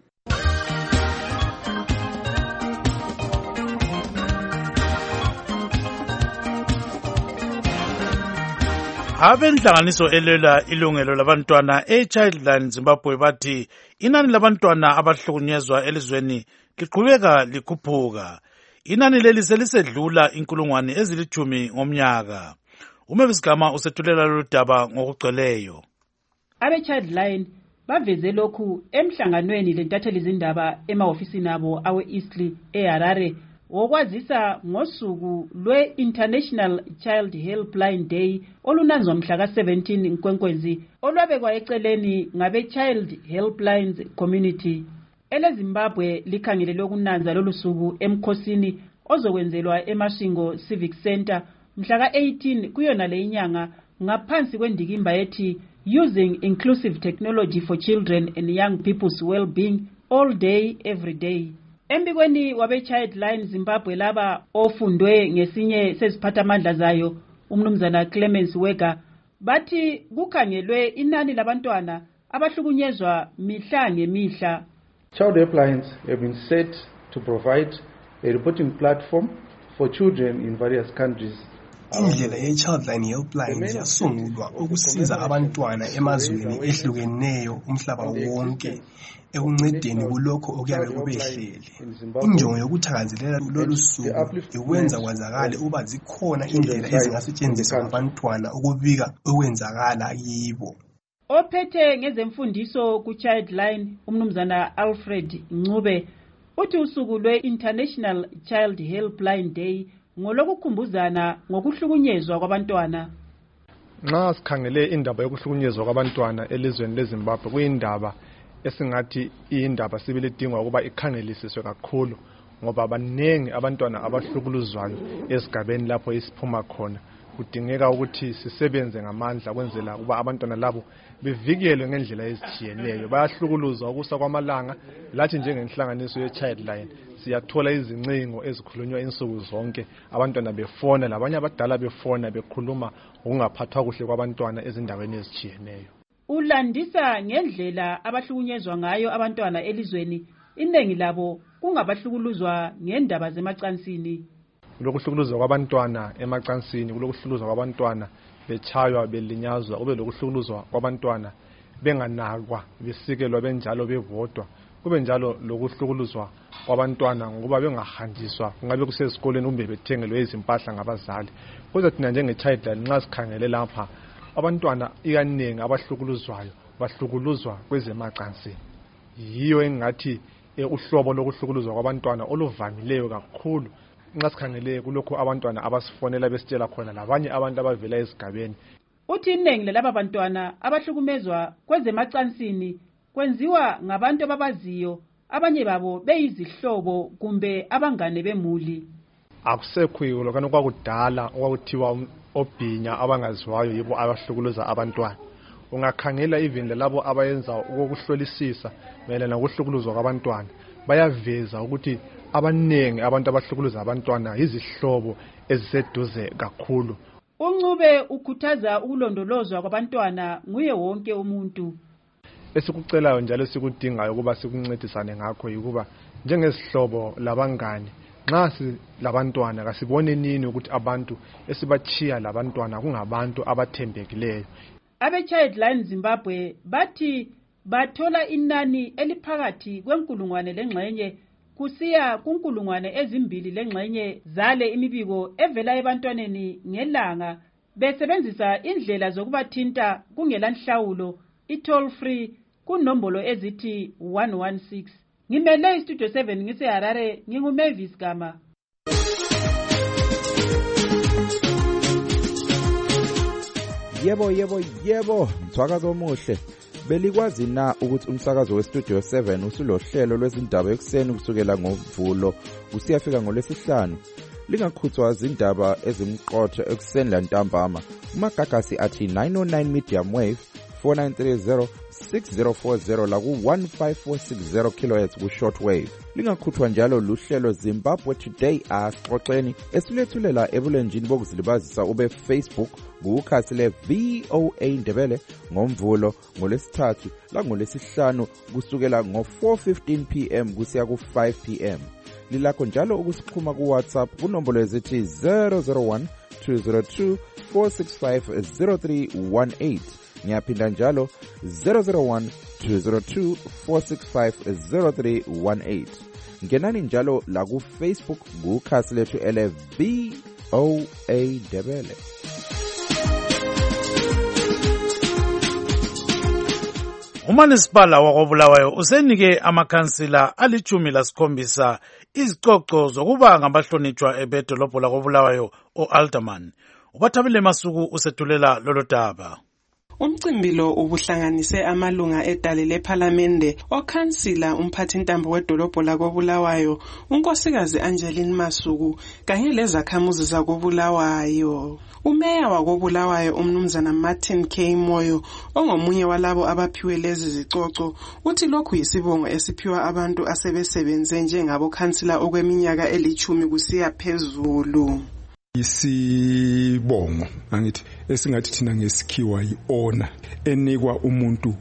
Abenhlanganiso elwela ilungelo labantwana eChildline Zimbabwe bathi inani labantwana abahlukunyezwa elizweni liqhubeka likhuphuka. Inani leli selisedlula 10,000 ngomnyaka. uMavis Gama usethulela lolu daba ngokugcweleyo. Abe-Childline baveze lokhu emhlanganweni lentatheli zindaba emahofisini abo awe-Eastleigh eHarare wokwazisa ngosuku lwe-International Child Helpline Day olunanzwa mhla ka-17 Nkwenkwezi olwabekwa eceleni ngabe-Child Helplines Community. EleZimbabwe likhangelelwe ukunanza lolu suku emkhosini ozokwenzelwa eMashingo Civic Center mhla ka-18 kuyona le inyanga ngaphansi kwendikimba ethi Using Inclusive Technology for Children and Young People's Well-Being All Day, Every Day. Embikweni wabe-Childline Zimbabwe laba ofundwe ngesinye seziphathamandla zayo umnumzana Clemens Wega bathi kukhangelwe inani labantwana abahlukunyezwa mihla ngemihla. Child helplines have been set to provide a reporting platform for children in various countries. Indlela ye-Childline Helpline yasungulwa ukusiza abantwana emazweni ehlukeneyo umhlaba wonke ekuncedeni kulokho okuyabe kubehlele. Injongo yokuthakazelela lolu suku ikwenza kwazakale ukuba zikhona indlela ezingasetshenziswa ngabantwana ukubika okwenzakala kibo. Ophethe ngezemfundiso ku-Childline umnumzana Alfred Ncube uthi usuku lwe-International Child Helpline Day ngolokukhumbuzana ngokuhlukunyezwa kwabantwana. Nxa sikhangele indaba yokuhlukunyezwa kwabantwana elizweni leZimbabwe kuyindaba esingathi iyindaba sibili idingwa ukuba ikhangelisiswe kakhulu ngoba baningi abantwana abahlukuluzwayo esigabeni lapho isiphuma khona. Kudingeka ukuthi sisebenze ngamandla kwenzela ukuba abantwana labo bevikelwe ngendlela ezitshiyeneyo. Bayahlukuluzwa ukusa kwamalanga lathi njengenhlanganiso ye-Childline siyathola izincingo ezikhulunywa insuku zonke abantwana befona labanye abadala befona bekhuluma ngokungaphathwa kuhle kwabantwana ezindaweni ezitshiyeneyo. Ulandisa ngendlela abahlukunyezwa ngayo abantwana elizweni iningi labo kungabahlukuluzwa ngendaba zemacansini. Kulokuhlukuluzwa kwabantwana emacansini, kulokuhlukuluzwa kwabantwana bechaywa belinyazwa, kube lokuhlukuluzwa kwabantwana benganakwa besikelwa benjalo bebodwa, kube njalo lokuhlukuluzwa kwabantwana ngoba bengahanjiswa kungabe kusesikoleni kumbe bethengelwe izimpahla ngabazali. Kodwa thina njenge-Childline nxa sikhangele lapha abantwana ikaningi abahlukuluzwayo bahlukuluzwa kwezemacansini. Yiyo engathi uhlobo lokuhlukuluzwa kwabantwana oluvamileyo kakhulu nxa sikhangele kulokho abantwana abasifonela besitshela khona labanye abantu abavela esigabeni. Uthi iningi lalaba bantwana abahlukumezwa kwezemacansini kwenziwa ngabantu ababaziyo, abanye babo beyizihlobo kumbe abangane bemuli. Akusekho lokho kwakudala okwakuthiwa obhinya abangaziwayo yibo abahlukuluza abantwana. Ungakhangela even labo abayenza ukuhlolisisa mayelana nokuhlukuluzwa kwabantwana bayaveza ukuthi abaningi abantu abahlukuluza abantwana izihlobo eziseduze kakhulu. Uncube ukhuthaza ukulondolozwa kwabantwana nguye wonke umuntu. Esikucelayo njalo sikudingayo ukuba sikuncedisane ngakho yikuba njengesihlobo labangane nxa silabantwana kasibone nini ukuthi abantu esibachiya labantwana kungabantu abathembekileyo. Abe-Childline Zimbabwe bathi bathola inani eliphakathi kwenkulungwane lengxenye kusiya kunkulungwane ezimbili lengxenye zale imibiko evela ebantwaneni ngelanga besebenzisa indlela zokubathinta kungelanhlawulo i-toll free kunombolo ezithi 116. Ngimele istudio 7 ngiseHarare nginguMavis Gama. Yebo, mthwakazi omuhle. Belikwazi na ukuthi umsakazo westudio 7 usulohlelo lwezindaba ekuseni kusukela ngoMvulo usiyafika ngoLwesihlanu? Lingakhuthwa izindaba ezimqotho ekuseni lantambama. Umagagasi athi 909 medium wave 4930 6040 la ku-15460 kHz ku-short wave. Lingakhuthwa njalo luhlelo Zimbabwe Today Axoxeni esilethulela ebulenjini bokuzilibazisa ube Facebook kukhasi le-VOA Ndebele ngoMvulo ngoLwesithathu la ngoLwesihlanu kusukela ngo-4:15 PM kusiya ku-5 PM. Lilakho njalo ukusixhuma ku-WhatsApp kunombolo ezithi 001 202 465 0318. Ngiyaphinda njalo 001 202 465 0318. Ngenani njalo la ku Facebook kukhasi lethu ele VOA Ndebele. Umanisipala wakobulawayo usenike amakhansila 17 izicoco zokuba ngabahlonitshwa ebedolobho lakobulawayo o-Alderman. Ubathabile Masuku usethulela lolo daba. Umcimbi lo ubuhlanganise amalunga edale lephalamende, okhansila umphathintambo wedolobho lakobulawayo, unkosikazi Angeline Masuku, kanye lezakhamuzi zakobulawayo. Umeya wakobulawayo umnumzana Martin K. Moyo, ongomunye walabo abaphiwe lezi zicoco, uthi lokhu yisibongo esiphiwa abantu asebesebenze njengabo khansila okweminyaka 10 kusiya phezulu. Isibongo angithi esingathi thina ngesikhiwa yi-honor enikwa umuntu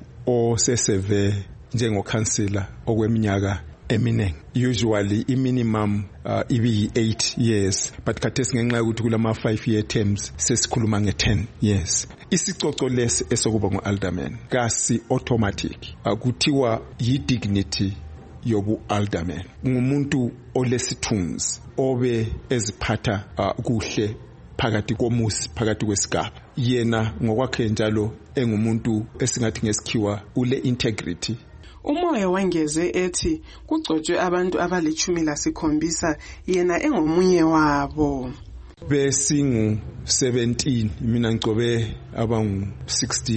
oseseve njengokhansila okweminyaka eminengi. Usually i-minimum ibi 8 years, but khathesi ngenxa yokuthi kulama 5-year terms sesikhuluma nge-10 years. Isicoco lesi esokuba ngo-alderman kasi automatic, kuthiwa yi-dignity yobu alderman. Ngumuntu olesithunzi obe eziphatha kuhle phakathi komusi, phakathi kwesigaba. Yena ngokwakhe njalo engumuntu esingathi ngesikhiwa ule integrity. Umoya wangeze ethi kugcotshwe abantu abali-17, yena engomunye wabo. Besingu 17, mina ngcobe abangu-16,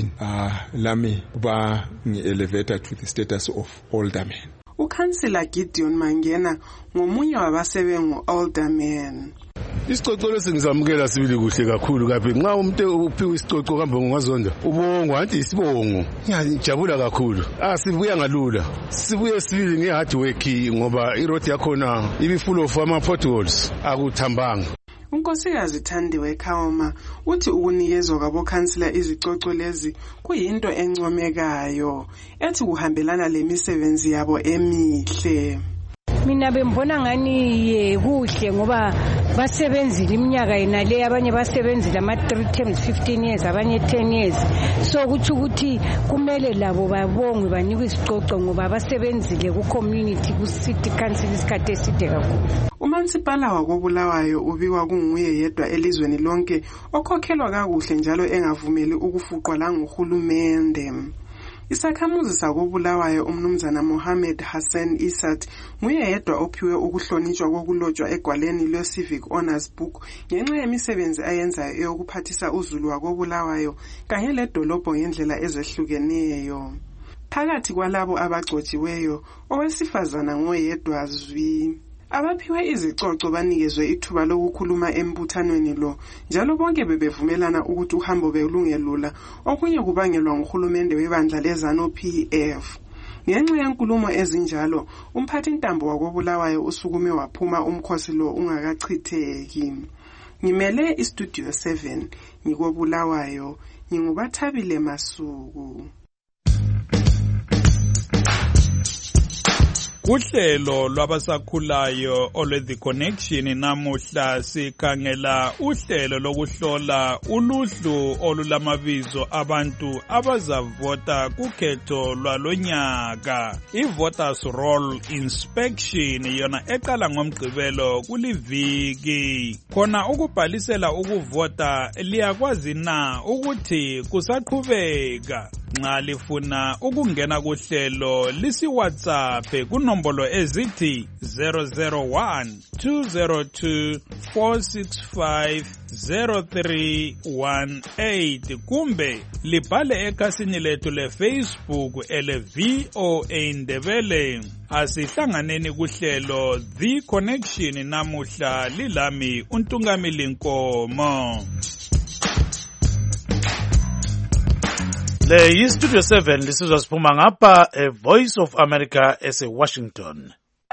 lami ba ngi-elevator to the status of alderman. Ukhansila Gideon Mangena ngomunye wabasebengu alderman. Isicoco lesingizamukela sibili kuhle kakhulu kaphi nxa umuntu uphiwe isicoco kambe ngwazonda ubongo anti isibongo ngiyajabula kakhulu. Sibuya ngalula, sibuye sibili ngehard work ngoba iroad yakhona ibi full of ama potholes akuthambanga. Unkosikazi Thandiwe Khawuma uthi ukunikezwa kwabokhansila izicoco lezi kuyinto encomekayo, ethi kuhambelana lemisebenzi yabo emihle. Mina bembona ngani kuhle ngoba basebenzile iminyaka yenale, abanye basebenzile ama 3 terms 15 years, abanye 10 years. So kuthi ukuthi kumele labo babongwe banikwe isicoco ngoba basebenzile ku community, ku city council isikhathi eside kakhulu. Umansipala wakobulawayo ubikwa kunguye yedwa elizweni lonke okhokhelwa kakuhle njalo engavumeli ukufuqwa la nguhulumende. Isakhamuzi sakobulawayo umnumzana Mohammed Hassan Isat nguye yedwa ophiwe ukuhlonitshwa kokulotshwa egwaleni le-Civic Honors Book ngenxa yemisebenzi ayenzayo eyokuphathisa uzulu wakobulawayo kanye ledolobho ngendlela ezehlukeneyo. Phakathi kwalabo abagcotshiweyo, owesifazana ngoyedwa zwi. Abaphiwe izicoco banikezwe ithuba lokukhuluma embuthanweni lo, njalo bonke bebevumelana ukuthi uhambo belungelula, okunye kubangelwa nguhulumende webandla leZANU-PF. Ngenxa yenkulumo ezinjalo, umphathintambo wakobulawayo usukume waphuma umkhosi lo ungakachitheki. Ngimele iStudio 7 ngikobulawayo, ngingubathabile Masuku. Uhlelo lwabasakhulayo olwe The Connection namuhla sikhangela uhlelo lokuhlola uluhlu olulamabizo abantu abazavota kukhetho lwalonyaka. I-Voters Roll Inspection yona eqala ngomgqibelo kuliviki. Khona ukubhalisela ukuvota liyakwazi na ukuthi kusaqhubeka. Nxa lifuna ukungena kuhlelo lisi WhatsApp kunombolo ezithi 001-202-465-0318 kumbe libhale ekhasini lethu leFacebook ele VOA Ndebele. Asihlanganeni kuhlelo The Connection namuhla, lilami uNtungamili Nkomo. Le yi-Studio 7 lisizwa siphuma ngapha Voice of America ese-Washington.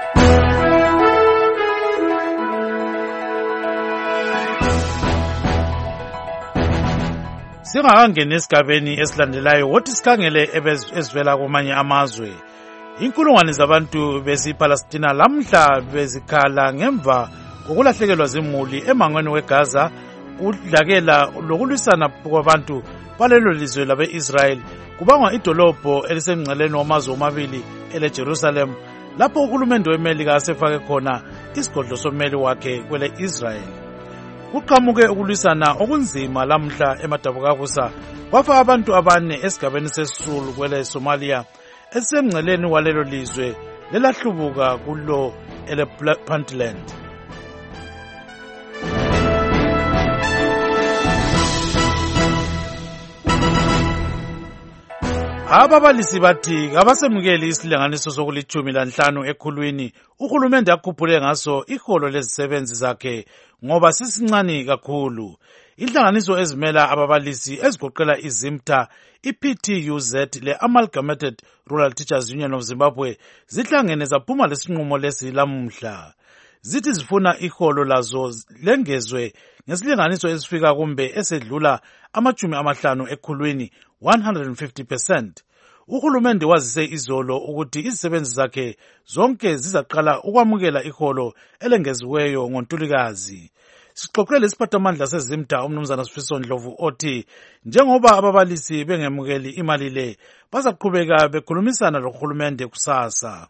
Singakangeni esigabeni esilandelayo, wothi sikhangele ezivela kwamanye amazwe. Inkulungwane zabantu besi-Palestina lamhla bezikhala ngemva kokulahlekelwa zimuli emangweni weGaza, udlakela lokulwisana kwabantu balelo lizwe labe-Israel kubangwa idolobho elisemngceleni wamazwe omabili ele-Jerusalem, lapho uhulumende weMelika asefake khona isigodlo sommeli wakhe kwele-Israel. kuqhamuke ukulwisana okunzima lamhla eMadabukakusa kwafa abantu 4 esigabeni sesisulu kwele Somalia esemngceleni walelo lizwe lelahlubuka kulo ele-Puntland. Ababalisi bathi kabasemukeli isilinganiso sokulithumi ekhulwini uhulumende akhuphule ngaso iholo lezisebenzi zakhe ngoba sisincane kakhulu. Inhlanganiso ezimela ababalisi ezigoqela iZIMTA, iPTUZ le-Amalgamated Rural Teachers Union of Zimbabwe zihlangene zaphuma lesinqumo lesi lamuhla. Zithi zifuna iholo lazo lengezwe ngesilinganiso esifika kumbe esedlula 50 ekhulwini 150%. Uhulumende wazise izolo ukuthi izisebenzi zakhe zonke zizaqala ukwamukela iholo elengeziweyo ngoNtulikazi. Sixoxele isiphathamandla seZIMTA umnumzana Sifiso Ndlovu othi njengoba ababalisi bengemukeli imali le bazaqhubeka bekhulumisana lohulumende kusasa.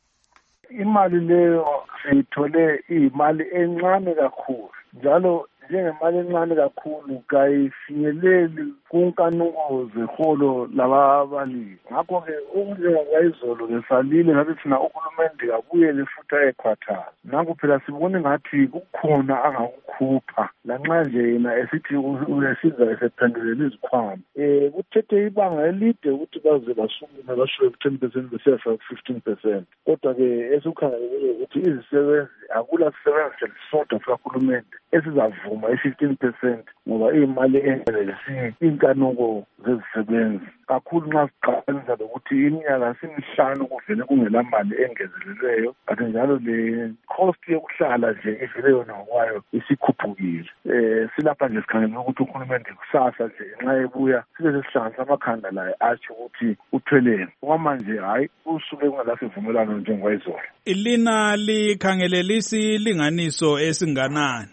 Imali leyo siyithole imali encane kakhulu njalo njengemali encane kakhulu kayifinyeleli kunkanuko zeholo lababalisi. Ngakho-ke okunjengokwayizolo besalile ngathi thina uhulumende kabuyele futhi ayekhwathaza. Ngakho phela sibone ngathi kukhona angakukhupha lanxa nje yena esithi uyasiza esephendulela izikhwama. Kuthethe ibanga elide ukuthi baze basukume bashoye ku-10% besiyafika ku-15%. Kodwa-ke esikukhangelele ukuthi izisebenzi akula sisebenzi selisodwa sikahulumende esizavuma i-15% ngoba iyimali engelelisi inkanuko zezisebenzi. Kakhulu nxa siqhathanisa lokuthi iminyaka 5 kuvele kungelamali engezelelweyo, kanti njalo le cost yokuhlala nje ivele yona ngokwayo isikhuphukile. Silapha nje sikhangela ukuthi uhulumende kusasa nje nxa ebuya sibe sesihlanganisa amakhanda laye atsho ukuthi uthweleni. Okwamanje hayi usuke kungelasivumelwano njengokwayizolo. Ilina likhangelele isilinganiso esinganani?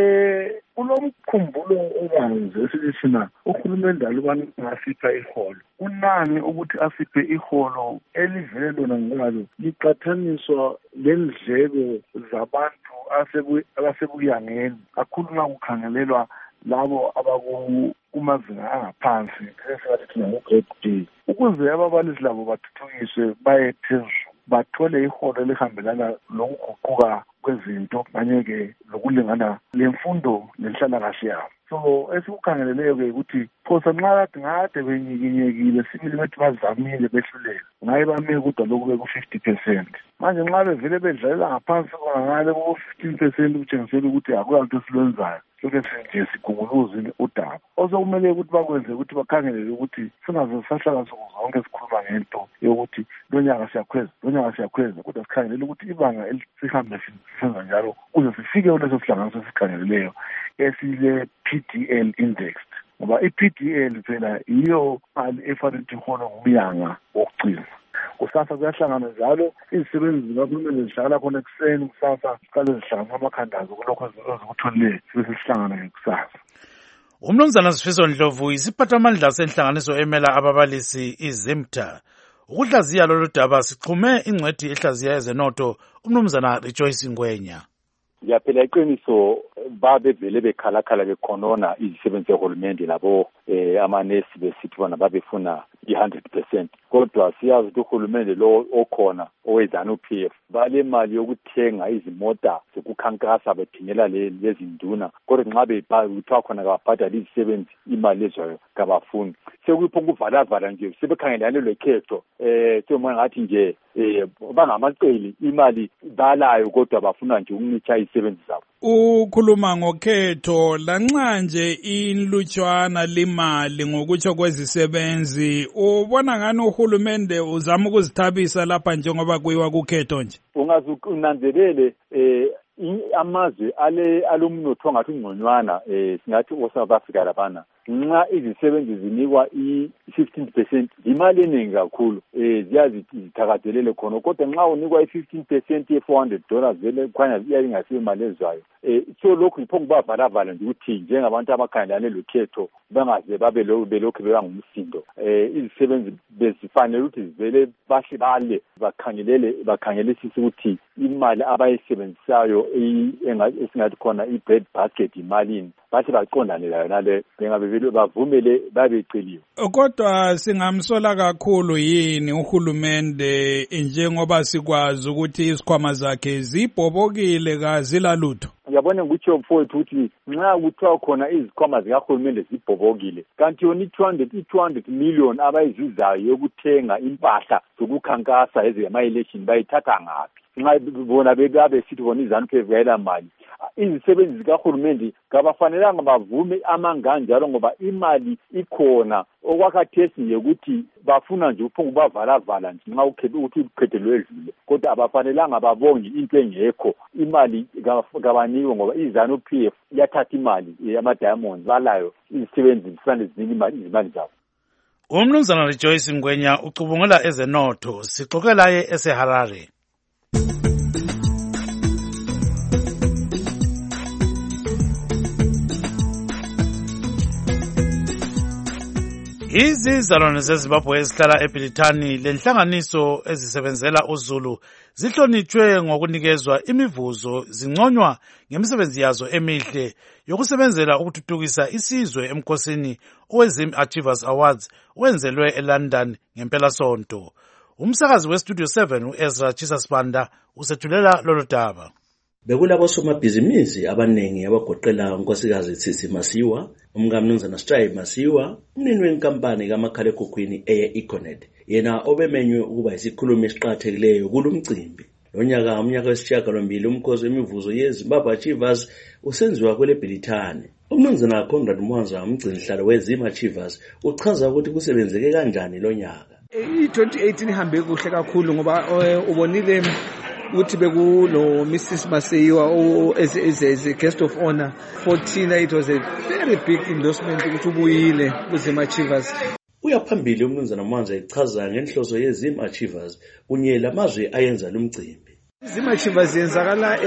Kulomkhumbulo obanzi esithi thina uhulumende alubani ngasipha iholo. Kunani ukuthi asiphe iholo elivele lona ngalo liqathaniswa lendleko zabantu abasebuyangeni kakhulu nxa kukhangelelwa labo abakumazinga angaphansi esingathi thina ngo-grade D. Ukuze ababalisi labo bathuthukiswe baye phezulu bathole iholo elihambelana lokuguquka kwezinto kanye-ke lokulingana lemfundo lenhlalakahle yabo. So esikukhangeleleyo-ke ukuthi phosa nxa kade benyikinyekile sibili bethi bazamile behluleka ngaye bamike kodwa lokhu beku-50%. Manje nxa bevele bedlalela ngaphansi kona ngale ku-15% kutshengisela ukuthi akulanto esilwenzayo lokhu nje sigunguluze udaba. Osokumele ukuthi bakwenze ukuthi bakhangelele ukuthi singaze sahlala nsuku zonke sikhuluma ngento yokuthi lonyaka siyakhweza kodwa sikhangelele ukuthi ibanga sihambe senza njalo kuze sifike kuleso sihlanganiso esikhangeleleyo esile PDL indexed. Ngoba i-PDL phela iyo mali efanele ukuthi iholo ngumyanga wokugcina. Kusasa kuyahlangana njalo izisebenzi zikahulumende zihlala khona ekuseni kusasa siqale zihlanganisa amakhandazo kulokho ezikutholile sibe sesihlangana ngekusasa. Umnumzana Sifiso Ndlovu isiphathamandla senhlanganiso emela ababalisi iZIMTA. Ukuhlaziya lolu daba sixhume ingcwethi ehlaziya ezenotho umnumzana Rejoice Ngwenya. Yaphela iqiniso babevele bekhalakhala bekhonona izisebenzi zehulumende labo amanesi besithi bona babefuna i-100%. Kodwa siyazi ukuthi uhulumende lo okhona oweZANU-PF bale mali yokuthenga izimota zokukhankasa bethengela lezi nduna. Kodwa nxa kuthiwa khona kababhadala izisebenzi imali lezo kabafuni. Sekuyipho ukuvala nje sebekhangelane lekhetho semona ngathi nje bangamaceli imali balayo kodwa bafuna nje ukunitha izisebenzi zabo. Ukhuluma ngokhetho lanxa nje inlutshwana limali ngokutsho kwezisebenzi ubona ngani uhulumende uzama ukuzithabisa lapha njengoba kuyiwa kukhetho nje? Ungazukunanzelele amazwe alomnotho ngathi ungconywana singathi o-South Africa labana nxa izisebenzi zinikwa i-15% imali eningi kakhulu ziyazithakazelele khona kodwa nxa unikwa i-15% ye-$400 vele kukhanya iyayingasiyo imali ezwayo so lokhu yipho kubavalavala nje ukuthi njengabantu abakhangelane lokhetho bangaze belokhu bebangumsindo izisebenzi bezifanele ukuthi zivele bahle bale bakhangelisise ukuthi imali abayisebenzisayo esingathi khona i-bread basket imalini bathi baqondane layo nale bengabe bavumele babeceliwe. Kodwa singamsola kakhulu yini uhulumende njengoba sikwazi ukuthi isikhwama zakhe zibhobokile kazilalutho? Ngiyabona ngikutsho mfowethu ukuthi nxa kuthiwa khona izikhwama zikahulumende zibhobokile kanti yona i-200 million abayizuzayo yokuthenga impahla zokukhankasa ezama-election bayithatha ngaphi? Nxa bona besithi bona iZANU-PF kayela mali izisebenzi zikahulumende kabafanelanga bavume amanganjalo ngoba imali ikhona okwakhathesi nje ukuthi bafuna nje ukubavala nje nxa ukuthi ukhethelwe edlule kodwa abafanelanga babonge into engekho imali kabanikwe ngoba iZANU-PF yathatha imali yama-diamond balayo izisebenzi zifanele zinike izimali zabo. Umnumzana Rejoice Ngwenya ucubungula ezenotho sixoxela eseHarare. Izizalwane zeZimbabwe ezihlala eBrithani lenhlanganiso ezisebenzela uZulu zihlonitshwe ngokunikezwa imivuzo zinconywa ngemisebenzi yazo emihle yokusebenzela ukuthuthukisa isizwe emkhosini oweZim Achievers Awards owenzelwe eLondon ngempela sonto. Umsakazi weStudio 7 uEzra Chisasibanda usethulela lolu daba. Bekulabo somabhizinisi abanengi abagoqela unkosikazi Tsitsi Masiwa, umnumzana Stray Masiwa, umnini wenkampani kamakhalekhukhwini eye-Econet, yena obemenywe ukuba isikhulumi esiqathekileyo kulomcimbi. Lonyaka umnyaka wesishiyagalombili umkhosi wemivuzo yeZimbabwe Achievers usenziwa kwele Bhilithani. Umnumzana Conrad Mwanza, umgcinihlalo weZim Achievers, uchaza ukuthi kusebenzeke kanjani lonyaka. I-2018 ihambe kuhle kakhulu ngoba ubonile ukuthi bekulo Mrs. Masiwa as a guest of honor. For Tina it was a very big endorsement ukuthi ubuyile kuZim Achievers. Uyaphambili umnumzana Mwanza echaza ngenhloso yeZim Achievers kunye lamazwe ayenza lumcimbi. ZIM Achievers yenzakala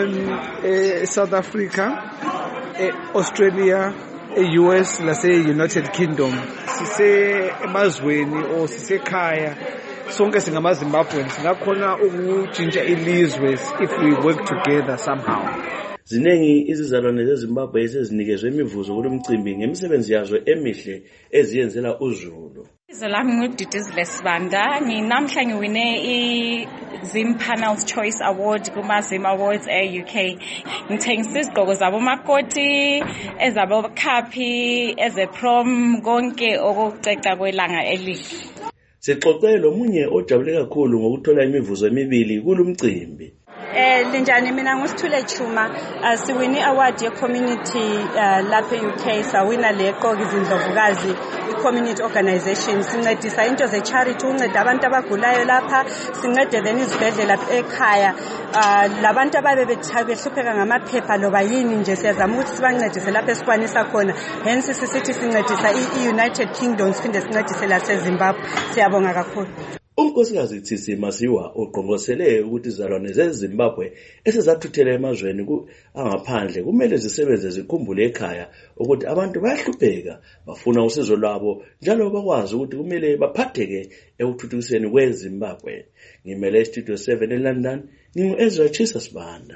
South Africa, Australia, US lase-United Kingdom. Sise emazweni o sisekhaya sonke singamaZimbabwean singakhona ukutshintsha ilizwe if we work together somehow. Zinengi izizalwane zeZimbabwe ezinikezwe imivuzo kulomcimbi ngemisebenzi yazo emihle eziyenzela uZulu. Izolami nguDidizile Sibanda, namhla ngiwine iZim Panels Choice Award kuma-Zim Awards e-UK. Ngithengisa izigqoko zabomakoti, ezabokhaphi, ezeprom, konke okuceca kwelanga elihle. Sixoxele omunye ojabule kakhulu ngokuthola imivuzo emibili kulomcimbi. Linjani mina nguSithule Chuma siwini award ye community lapha eUK sawina leqoka izindlovukazi i-community organization sincedisa into ze charity unceda abantu abagulayo lapha sincede then izibhedlela ekhaya labantu ababe behlupheka ngamaphepha loba yini nje siyazama ukuthi sibancedise lapha esikwanisa khona hence sisithi sincedisa i-United Kingdom siphinde sincedise laseZimbabwe siyabonga kakhulu. Unkosikazi Tsitsi Masiwa uqongqosele ukuthi izalwane zeZimbabwe esezathuthela emazweni angaphandle kumele zisebenze zikhumbule ekhaya ukuthi abantu bayahlupheka bafuna usizo lwabo njalo bakwazi ukuthi kumele baphatheke ekuthuthukiseni kweZimbabwe. Ngimele Studio 7 eLondon, ngingu-Ezra Chisasibanda.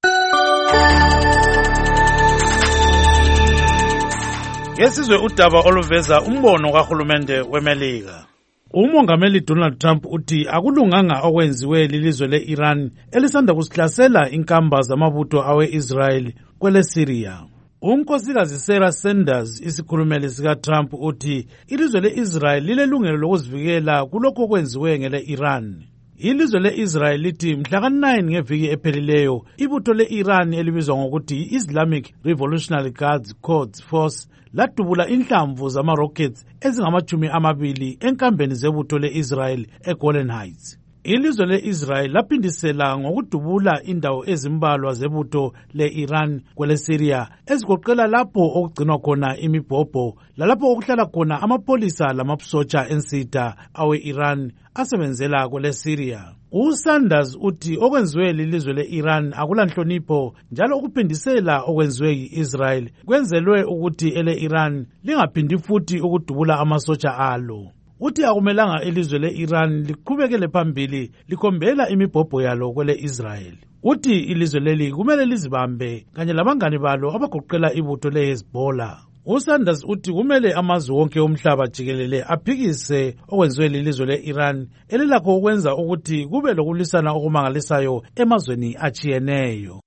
Ngesizwe udaba oluveza umbono kahulumende weMelika. Umongameli Donald Trump uthi akulunganga okwenziwe lilizwe le-Iran elisanda kusihlasela inkamba zamabutho awe-Israel kwele Syria. Unkosikazi Sarah Sanders, isikhulumeli sika-Trump, uthi ilizwe le-Israel lilelungelo lokuzivikela kulokho okwenziwe ngele-Iran. Ilizwe le-Israel lithi mhla ka-9 ngeviki ephelileyo ibutho le-Iran elibizwa ngokuthi i-Islamic Revolutionary Guards Quds Force ladubula inhlamvu zama-rockets ezingama-20 enkambeni zebutho le-Israel eGolan Heights. Ilizwe le-Israel laphindisela ngokudubula indawo ezimbalwa zebutho le-Iran kwele-Syria ezigoqela lapho okugcinwa khona imibhobho lalapho okuhlala khona amapolisa lamasotsha ensitha awe-Iran asebenzela kwele-Syria. USanders uthi okwenziwe lilizwe le-Iran akulanhlonipho njalo ukuphindisela okwenziwe yi-Israel kwenzelwe ukuthi ele-Iran lingaphindi futhi ukudubula amasotsha alo. Uthi akumelanga ilizwe le-Iran liqhubekele phambili likhombela imibhobho yalo kwele-Israel. Uthi ilizwe leli kumele lizibambe kanye labangani balo abagoqela ibutho le-Hezbollah. USanders uthi kumele amazwe wonke omhlaba jikelele aphikise okwenziwe lilizwe le-Iran elilakho ukwenza ukuthi kube lokulisana okumangalisayo emazweni achiyeneyo.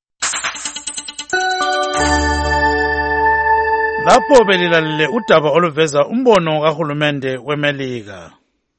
Lapho belilalele udaba oluveza umbono kahulumende weMelika.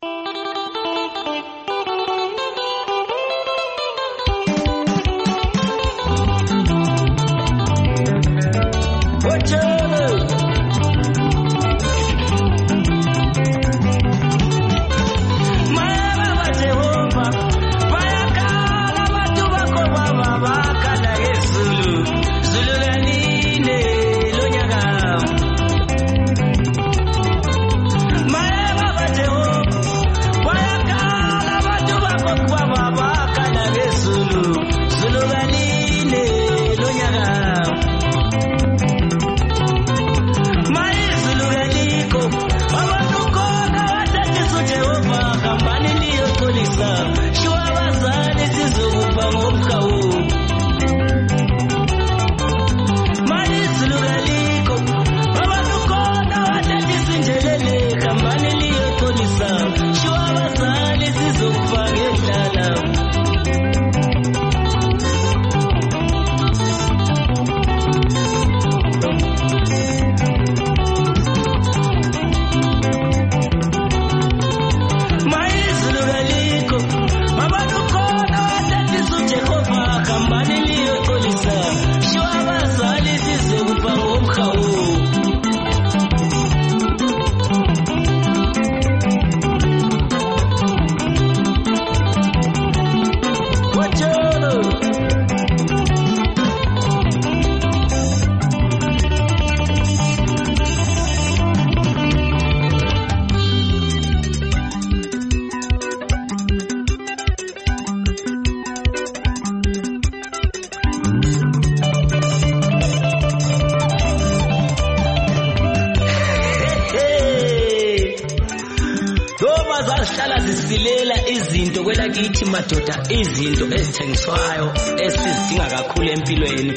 Zisilela izinto kwelakithi madoda, izinto ezithengiswayo esizidinga kakhulu empilweni.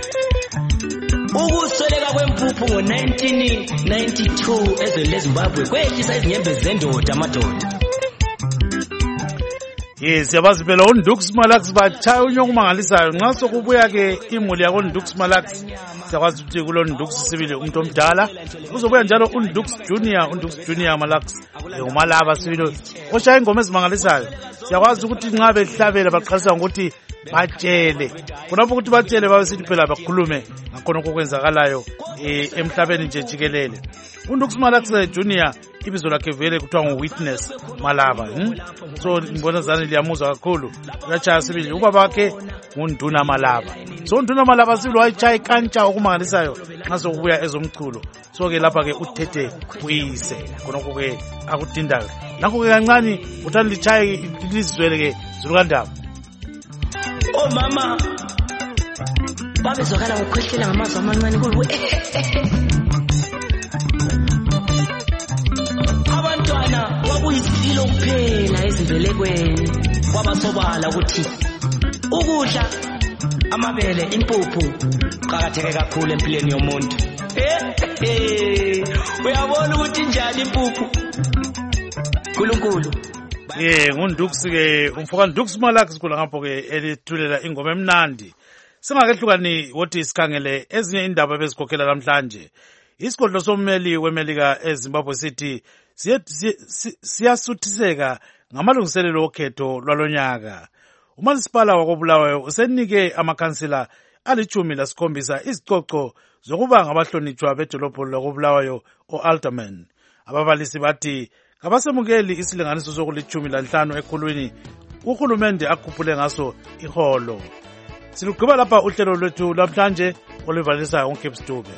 Ukusweleka kwempuphu ngo-1992 ezweni leZimbabwe kwehlisa izinyembe zendoda madoda. Yes, yabazi phela uNdux Malax batshaya unyoko umangalisayo nxa sokubuya ke imuli yako Ndux Malax. Sakwazi ukuthi kulo Ndux sibili umuntu omdala uzobuya njalo uNdux Junior Malax umalaba sibili oshaya ingoma ezimangalisayo. Siyakwazi ukuthi nxa behlabela baqalisa ngokuthi batshele khonapho ukuthi batshele babesithi phela bakhulume ngakhona okwenzakalayo emhlabeni nje jikelele. uNdux Malax Junior ibizo lakhe vele kuthiwa nguWitness Malaba. So ngibona zani liyamuzwa kakhulu uyachaya sibili ubaba wakhe nguNduna Malaba. So uNduna Malaba sibili wayitshaya kantsha okumangalisayo nxa sokubuya ezomculo. So ke lapha ke uthethe uyise khonokho ke akudindayo nakho ke kancane uthanda lichaye lizwele ke Zulukandaba. Oh mama babezwakala ngokukhwehlela ngamazwi amancane kulo. Abantwana kwakuyisilo kuphela ezibelekweni kwabasobala ukuthi ukudla amabele impuphu qhakatheke kakhulu empilweni yomuntu. Uyabona ukuthi njani impuphu uNkulunkulu. nguNdux ke umfoka Ndux Malax kula ngapho ke elithulela ingoma emnandi. Singakehlukani wothi isikhangele ezinye indaba ebezikhokhela namhlanje. Isigodlo sommeli weMelika eZimbabwe sithi siyasuthiseka ngamalungiselelo okhetho lwalonyaka. Umasipala wakobulawayo usenike amakhansila ali-17 izicoco zokuba ngabahlonitshwa bedolobho lakobulawayo o-Alderman. Ababalisi bathi kabasemukeli isilinganiso soku-15 ekhulwini uhulumende akhuphule ngaso iholo. Silugqiba lapha uhlelo lwethu lamhlanje oluvalisa uCape Stube.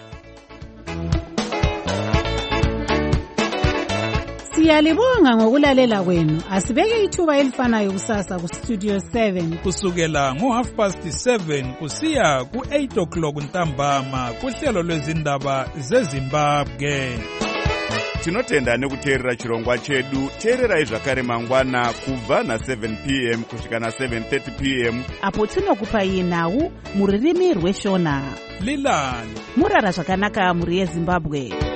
Siyalibonga ngokulalela kwenu. Asibeke ithuba elifanayo kusasa ku Studio 7 kusukela ngo7:30 kusiya ku8 o'clock ntambama kuhlelo lwezindaba zeZimbabwe. Tinotenda nekuteerera chirongwa chedu. Teererai zvakare mangwana kubva na7 p.m. kusvika na7:30 p.m. apo tinokupai nhau muririmi rweshona. Lilani murara zvakanaka muri yeZimbabwe.